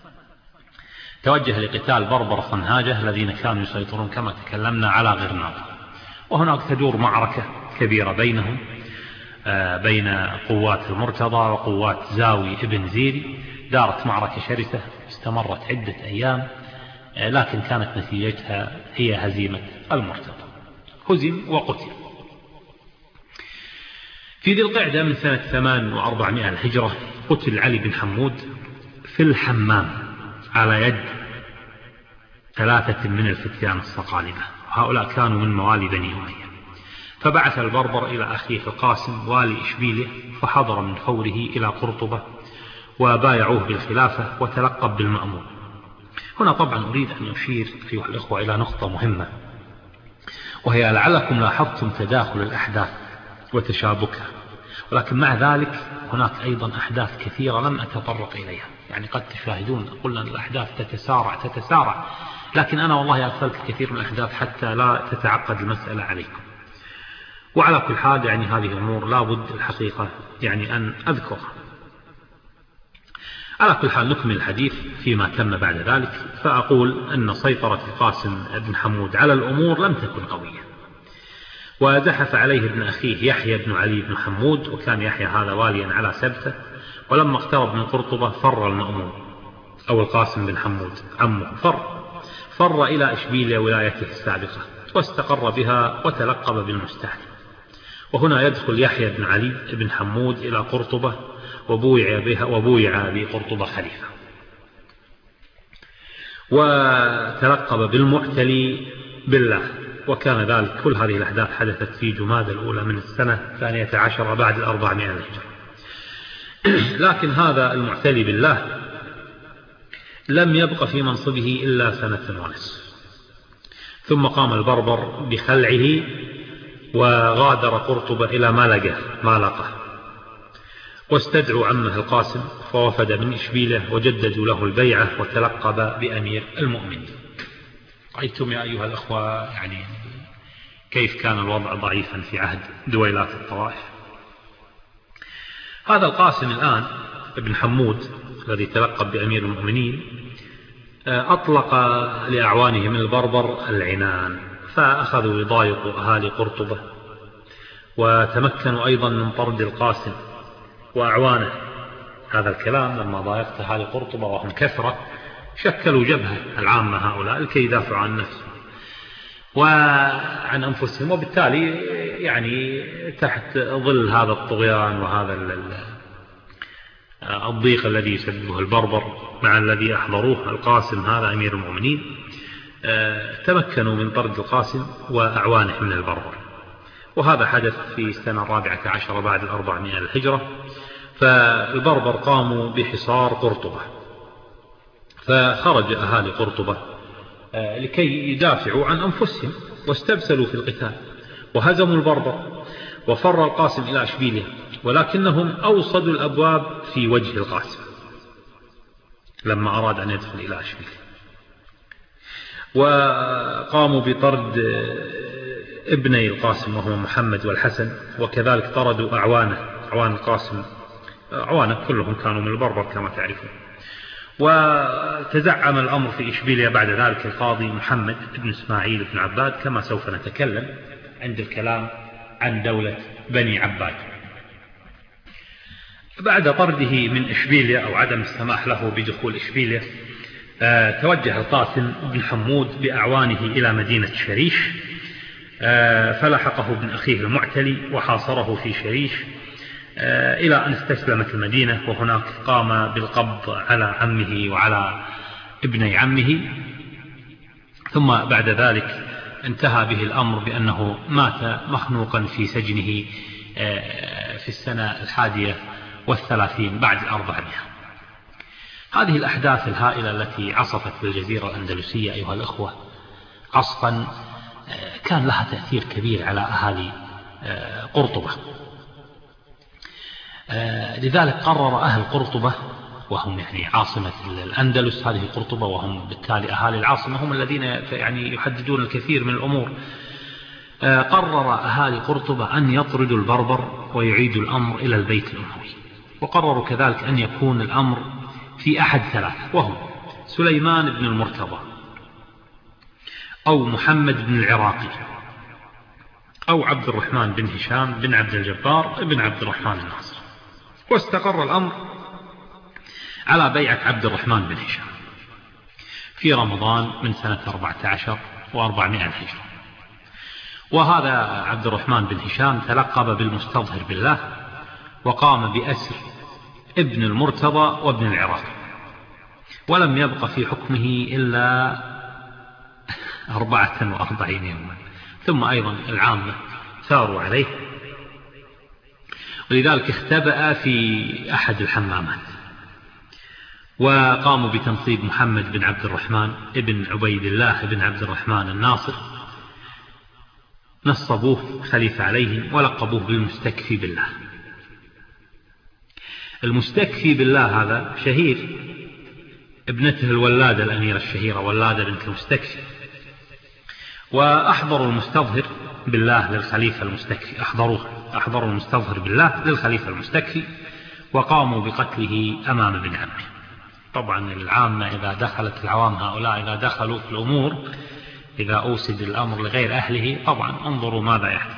توجه لقتال بربر صنهاجة الذين كانوا يسيطرون كما تكلمنا على غرناطة. وهناك تدور معركة كبيرة بينهم، بين قوات المرتضى وقوات زاوي ابن زيري. دارت معركة شرسة استمرت عدة أيام، لكن كانت نتيجتها هي هزيمة المرتضى، هزم وقتل. في ذي القعدة من سنة 800 الهجرة قتل علي بن حمود في الحمام على يد 3 من الفتيان الصقالبة، هؤلاء كانوا من موالي بني أمية. فبعث البربر إلى أخيه القاسم والي إشبيلية، فحضر من فوره إلى قرطبة وبايعوه بالخلافة وتلقب بالمأمون. هنا طبعا أريد أن أشير أيها الأخوة إلى نقطة مهمة، وهي لعلكم لاحظتم تداخل الأحداث وتشابكها، ولكن مع ذلك هناك أيضا أحداث كثيرة لم أتطرق إليها. يعني قد تشاهدون قلنا الأحداث تتسارع، لكن أنا والله أغفلت كثير من الأحداث حتى لا تتعقد المسألة عليكم. وعلى كل حال يعني هذه الأمور لا بد الحقيقة يعني أن أذكرها. على كل حال نكمل الحديث فيما تم بعد ذلك. فأقول أن سيطرة القاسم بن حمود على الأمور لم تكن قوية، وزحف عليه ابن أخيه يحيى بن علي بن حمود، وكان يحيى هذا واليا على سبتة. ولما اقترب من قرطبة فر المأمون أو القاسم بن حمود عمه، فر إلى إشبيلية ولايته السابقة، واستقر بها وتلقب بالمستعلي. وهنا يدخل يحيى بن علي بن حمود إلى قرطبة، وبويع بقرطبة خليفة، وتلقب بالمعتلي بالله. وكان ذلك كل هذه الأحداث حدثت في جمادى الأولى من السنة 12 بعد 400 الهجرة. لكن هذا المعتلي بالله لم يبق في منصبه إلا 1 ونصف، ثم قام البربر بخلعه وغادر قرطبة إلى مالقة، واستدعوا عمه القاسم، فوفد من إشبيلة وجددوا له البيعة وتلقب بأمير المؤمنين. رأيتم يا أيها الأخوة يعني كيف كان الوضع ضعيفا في عهد دويلات الطوائف. هذا القاسم الآن ابن حمود الذي تلقب بأمير المؤمنين أطلق لأعوانه من البربر العنان، فأخذوا يضايقوا أهالي قرطبة، وتمكنوا أيضا من طرد القاسم وأعوانه. هذا الكلام لما ضايقت أهالي قرطبة وهم كثرة شكلوا جبهة العامة هؤلاء لكي يدافعوا عن نفسهم وعن أنفسهم، وبالتالي يعني تحت ظل هذا الطغيان وهذا الضيق الذي يسببه البربر مع الذي أحضروه القاسم هذا أمير المؤمنين، تمكنوا من طرد القاسم وأعوانه من البربر. وهذا حدث في السنة 14 بعد 400 الهجرة. فالبربر قاموا بحصار قرطبة، فخرج أهالي قرطبة لكي يدافعوا عن أنفسهم، واستبسلوا في القتال وهزموا البربر، وفر القاسم إلى أشبيلية، ولكنهم أوصدوا الأبواب في وجه القاسم لما أراد أن يدخل إلى أشبيلية، وقاموا بطرد ابني القاسم وهو محمد والحسن، وكذلك طردوا أعوان القاسم، أعوانه كلهم كانوا من البربر كما تعرفون. وتزعم الأمر في إشبيلية بعد ذلك القاضي محمد بن إسماعيل بن عباد، كما سوف نتكلم عند الكلام عن دولة بني عباد. بعد طرده من إشبيلية أو عدم السماح له بدخول إشبيلية، توجه القاسم بن حمود بأعوانه إلى مدينة شريش، فلحقه ابن أخيه المعتلي وحاصره في شريش إلى أن استسلمت المدينة، وهناك قام بالقبض على عمه وعلى ابني عمه. ثم بعد ذلك انتهى به الأمر بأنه مات مخنوقا في سجنه في السنة 31 بعد 400. هذه الأحداث الهائلة التي عصفت بالجزيرة الأندلسية أيها الأخوة عصفا كان لها تأثير كبير على أهالي قرطبة. لذلك قرر أهل قرطبة، وهم يعني عاصمة الأندلس هذه قرطبة، وهم بالتالي أهالي العاصمة هم الذين يعني يحددون الكثير من الأمور، قرر أهالي قرطبة أن يطردوا البربر ويعيدوا الأمر إلى البيت الأموي. وقرروا كذلك أن يكون الأمر في أحد ثلاثة، وهم سليمان بن المرتضى أو محمد بن العراقي أو عبد الرحمن بن هشام بن عبد الجبار بن عبد الرحمن الناصر. واستقر الأمر على بيعة عبد الرحمن بن هشام في رمضان من سنة 14 و400 الهجرة. وهذا عبد الرحمن بن هشام تلقب بالمستظهر بالله، وقام بأسر ابن المرتضى وابن العراق، ولم يبق في حكمه إلا 44 يوما، ثم أيضا العامة ثاروا عليه، ولذلك اختبأ في أحد الحمامات. وقاموا بتنصيب محمد بن عبد الرحمن ابن عبيد الله بن عبد الرحمن الناصر، نصبوه خليفة عليهم ولقبوه بالمستكفي بالله. المستكفي بالله هذا شهير، ابنته الولادة الأميرة الشهيرة ولادة بنت المستكفي، وأحضروا المستظهر بالله للخليفة المستكفي، أحضروا المستظهر بالله للخليفة المستكفي، وقاموا بقتله أمام ابن عمه. طبعا العامة إذا دخلت العوام هؤلاء إذا دخلوا في الأمور، إذا أوسد الأمر لغير أهله، طبعا انظروا ماذا يحدث.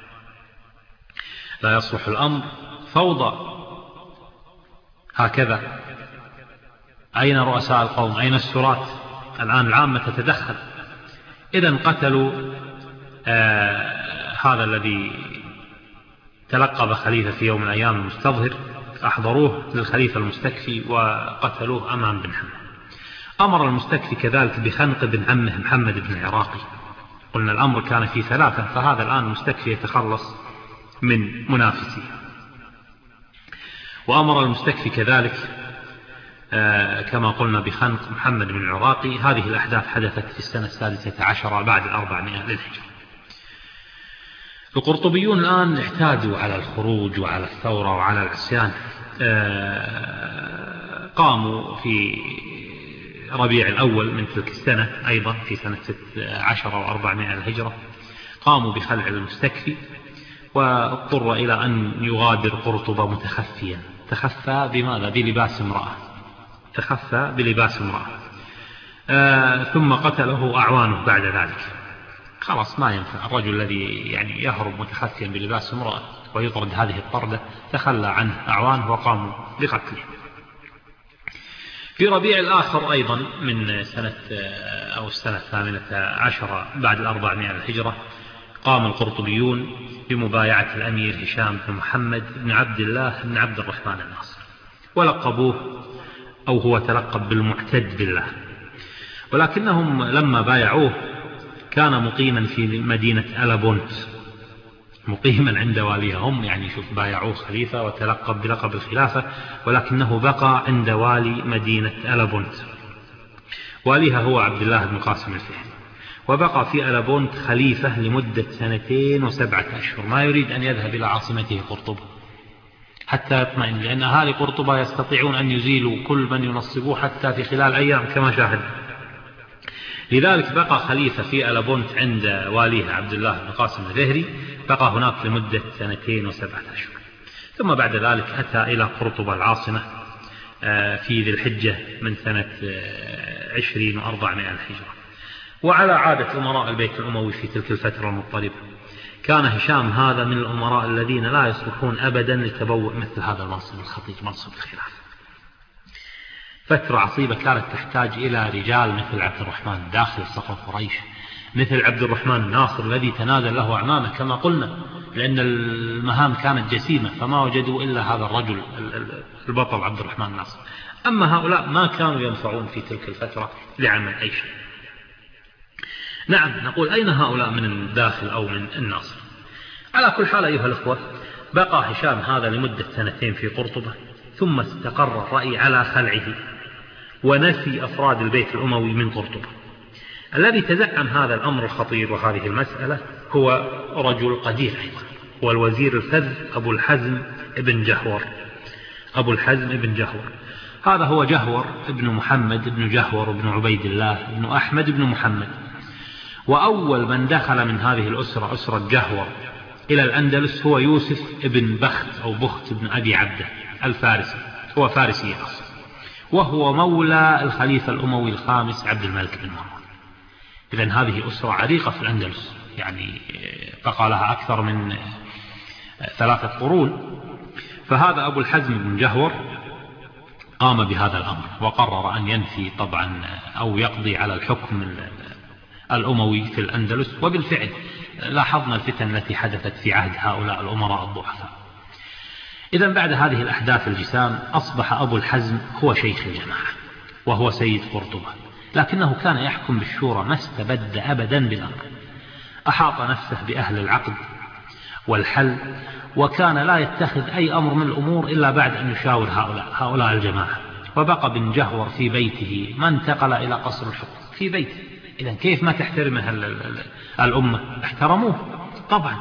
لا يصلح الأمر فوضى هكذا. أين رؤساء القوم؟ أين السراة؟ الآن العامة تتدخل. إذن قتلوا هذا الذي تلقب خليفة في يوم من الأيام المستظهر، أحضروه للخليفة المستكفي وقتلوه أمام بن عمه. أمر المستكفي كذلك بخنق بن عمه محمد بن العراقي. قلنا الأمر كان في ثلاثة، فهذا الآن المستكفي يتخلص من منافسه. وأمر المستكفي كذلك كما قلنا بخنق محمد بن العراقي. هذه الأحداث حدثت في السنة 16 بعد 400 للهجرة. القرطبيون الآن احتاجوا على الخروج وعلى الثورة وعلى العصيان. قاموا في ربيع الأول من تلك السنة أيضا في سنة 16 و400 للهجرة، قاموا بخلع المستكفي، واضطر إلى أن يغادر قرطبة متخفيا. تخفى بماذا؟ بلباس امرأة. تخفى بلباس امرأة. ثم قتله أعوانه بعد ذلك. خلاص ما ينفع الرجل الذي يعني يهرب متخفيا بلباس امرأة ويطرد هذه الطردة، تخلى عنه أعوانه وقاموا بقتله. في ربيع الآخر أيضا من سنة أو السنة 18 بعد 400 للهجرة، قام القرطبيون بمبايعة الأمير هشام بن محمد بن عبد الله بن عبد الرحمن الناصر، ولقبوه أو هو تلقب بالمعتد بالله، ولكنهم لما بايعوه كان مقيما في مدينة ألابونت، مقيما عند واليها. هم يعني شوف بايعوه خليفة وتلقب بلقب الخلافة، ولكنه بقى عند والي مدينة ألابونت. واليها هو عبد الله بن قاسم الفهري، وبقى في ألابونت خليفة لمدة 2 و7 أشهر، ما يريد أن يذهب إلى عاصمته قرطبة حتى يطمئن، لأن أهالي قرطبة يستطيعون أن يزيلوا كل من ينصبوه حتى في خلال أيام كما شاهد. لذلك بقى خليفة في ألابونت عند واليه عبد الله بن قاسم الفهري، بقى هناك لمدة 2 و7 أشهر. ثم بعد ذلك أتى إلى قرطبة العاصمة في ذي الحجة من سنة 20 و400 الهجرة. وعلى عادة أمراء البيت الأموي في تلك الفترة المضطربة، كان هشام هذا من الأمراء الذين لا يصلحون أبدا لتبوء مثل هذا المنصب الخطير، منصب الخلافة. فترة عصيبة كانت تحتاج إلى رجال مثل عبد الرحمن داخل صف قريش، مثل عبد الرحمن الناصر الذي تنازل له أعمامه كما قلنا، لأن المهام كانت جسيمة فما وجدوا إلا هذا الرجل البطل عبد الرحمن الناصر. أما هؤلاء ما كانوا ينفعون في تلك الفترة لعمل أي شيء. نعم، نقول أين هؤلاء من الداخل أو من الناصر؟ على كل حال أيها الأخوة، بقى هشام هذا لمدة 2 في قرطبة، ثم استقر الرأي على خلعه ونفي أفراد البيت الأموي من قرطبة. الذي تزعم هذا الأمر الخطير وهذه المسألة هو رجل قدير أيضا، هو الوزير الفذ أبو الحزم ابن جهور. أبو الحزم ابن جهور هذا هو جهور ابن محمد ابن جهور ابن عبيد الله ابن أحمد ابن محمد. وأول من دخل من هذه الأسرة، أسرة جهور، إلى الأندلس هو يوسف ابن بخت أو بخت ابن أبي عبده الفارسي، هو فارسي أصلا، وهو مولى الخليفة الأموي الخامس عبد الملك بن مروان. إذن هذه أسرة عريقة في الأندلس، يعني بقى لها أكثر من 3 قرون. فهذا أبو الحزم بن جهور قام بهذا الأمر، وقرر أن ينفي طبعا أو يقضي على الحكم الأموي في الأندلس. وبالفعل لاحظنا الفتن التي حدثت في عهد هؤلاء الأمراء الضعفاء. إذن بعد هذه الأحداث الجسام أصبح أبو الحزم هو شيخ الجماعة وهو سيد قرطبة، لكنه كان يحكم بالشورى، ما استبد أبدا بالأمر. أحاط نفسه بأهل العقد والحل، وكان لا يتخذ أي أمر من الأمور إلا بعد أن يشاور هؤلاء الجماعة. وبقى بن جهور في بيته، ما انتقل إلى قصر الحكم، في بيته. إذن كيف ما تحترمه الأمة؟ احترموه طبعا.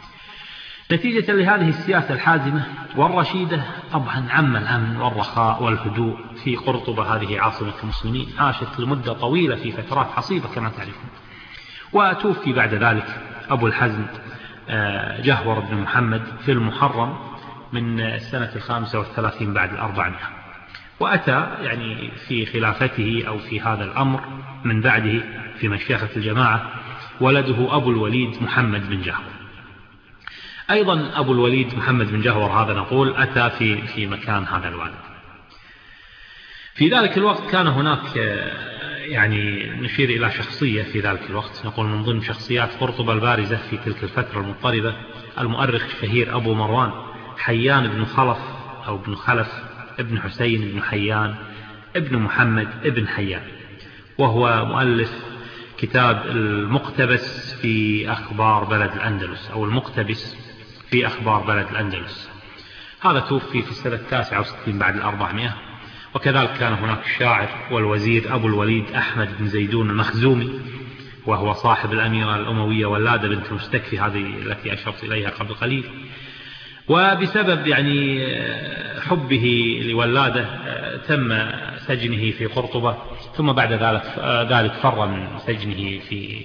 نتيجة لهذه السياسة الحازمة والرشيدة طبعا عم الأمن والرخاء والهدوء في قرطبة، هذه عاصمة المسلمين، عاشت لمدة طويلة في فترات حصيبة كما تعرفون. وتوفي بعد ذلك أبو الحزم جهور بن محمد في المحرم من سنة 35 بعد 400. وأتى يعني في خلافته أو في هذا الأمر من بعده في مشيخة الجماعة ولده أبو الوليد محمد بن جهور. أيضا أبو الوليد محمد بن جهور هذا نقول أتى في مكان هذا الوالد. في ذلك الوقت كان هناك يعني نشير إلى شخصية في ذلك الوقت، نقول من ضمن شخصيات قرطبة البارزة في تلك الفترة المضطربة، المؤرخ الشهير أبو مروان حيان بن خلف أو بن خلف ابن حسين بن حيان ابن محمد ابن حيان، وهو مؤلف كتاب المقتبس في أخبار بلد الأندلس أو المقتبس في أخبار بلد الأندلس. هذا توفي في السنة 69 بعد 400. وكذلك كان هناك الشاعر والوزير أبو الوليد أحمد بن زيدون المخزومي، وهو صاحب الأميرة الأموية ولادة بنت مستكفي، هذه التي أشرت إليها قبل قليل. وبسبب يعني حبه لولادة تم سجنه في قرطبة، ثم بعد ذلك فر من سجنه في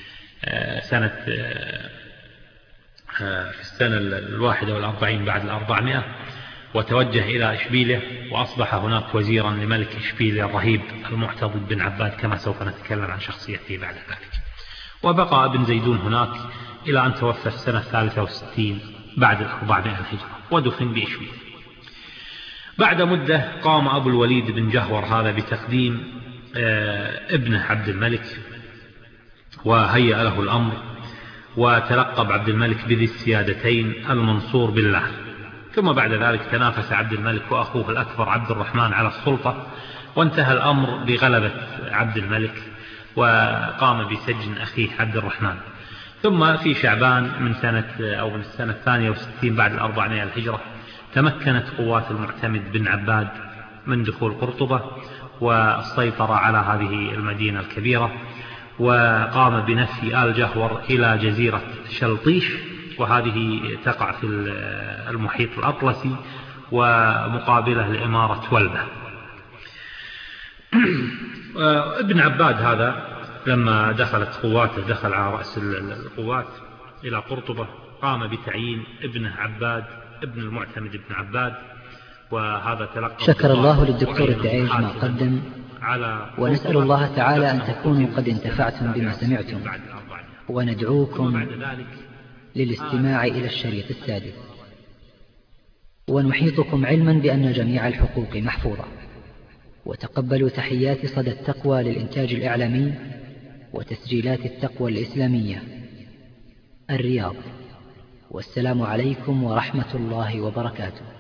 السنة 41 بعد 400، وتوجه إلى إشبيلية، وأصبح هناك وزيرا لملك إشبيلية الرهيب المعتضد بن عباد، كما سوف نتكلم عن شخصيته بعد ذلك. وبقى ابن زيدون هناك إلى أن توفى في السنة 63 بعد 400 الهجرة، ودفن بإشبيلية. بعد مدة قام أبو الوليد بن جهور هذا بتقديم ابنه عبد الملك، وهيأ له الأمر وتلقب عبد الملك بذي السيادتين المنصور بالله. ثم بعد ذلك تنافس عبد الملك وأخوه الأكبر عبد الرحمن على السلطة، وانتهى الأمر بغلبة عبد الملك وقام بسجن أخيه عبد الرحمن. ثم في شعبان من السنة 62 بعد 400 الهجرة تمكنت قوات المعتمد بن عباد من دخول قرطبة والسيطرة على هذه المدينة الكبيرة، وقام بنفي آل جهور إلى جزيرة شلطيش، وهذه تقع في المحيط الأطلسي ومقابلة لإمارة ولبة. ابن عباد هذا لما دخلت قواته دخل على رأس القوات إلى قرطبة قام بتعيين ابنه عباد ابن المعتمد بن عباد، وهذا تلقى. شكر الله للدكتور الدعيج ما قدم، ونسأل الله تعالى أن تكونوا قد انتفعتم بما سمعتم، وندعوكم للاستماع إلى الشريط السادس، ونحيطكم علما بأن جميع الحقوق محفوظة. وتقبلوا تحيات صدى التقوى للإنتاج الإعلامي وتسجيلات التقوى الإسلامية، الرياض. والسلام عليكم ورحمة الله وبركاته.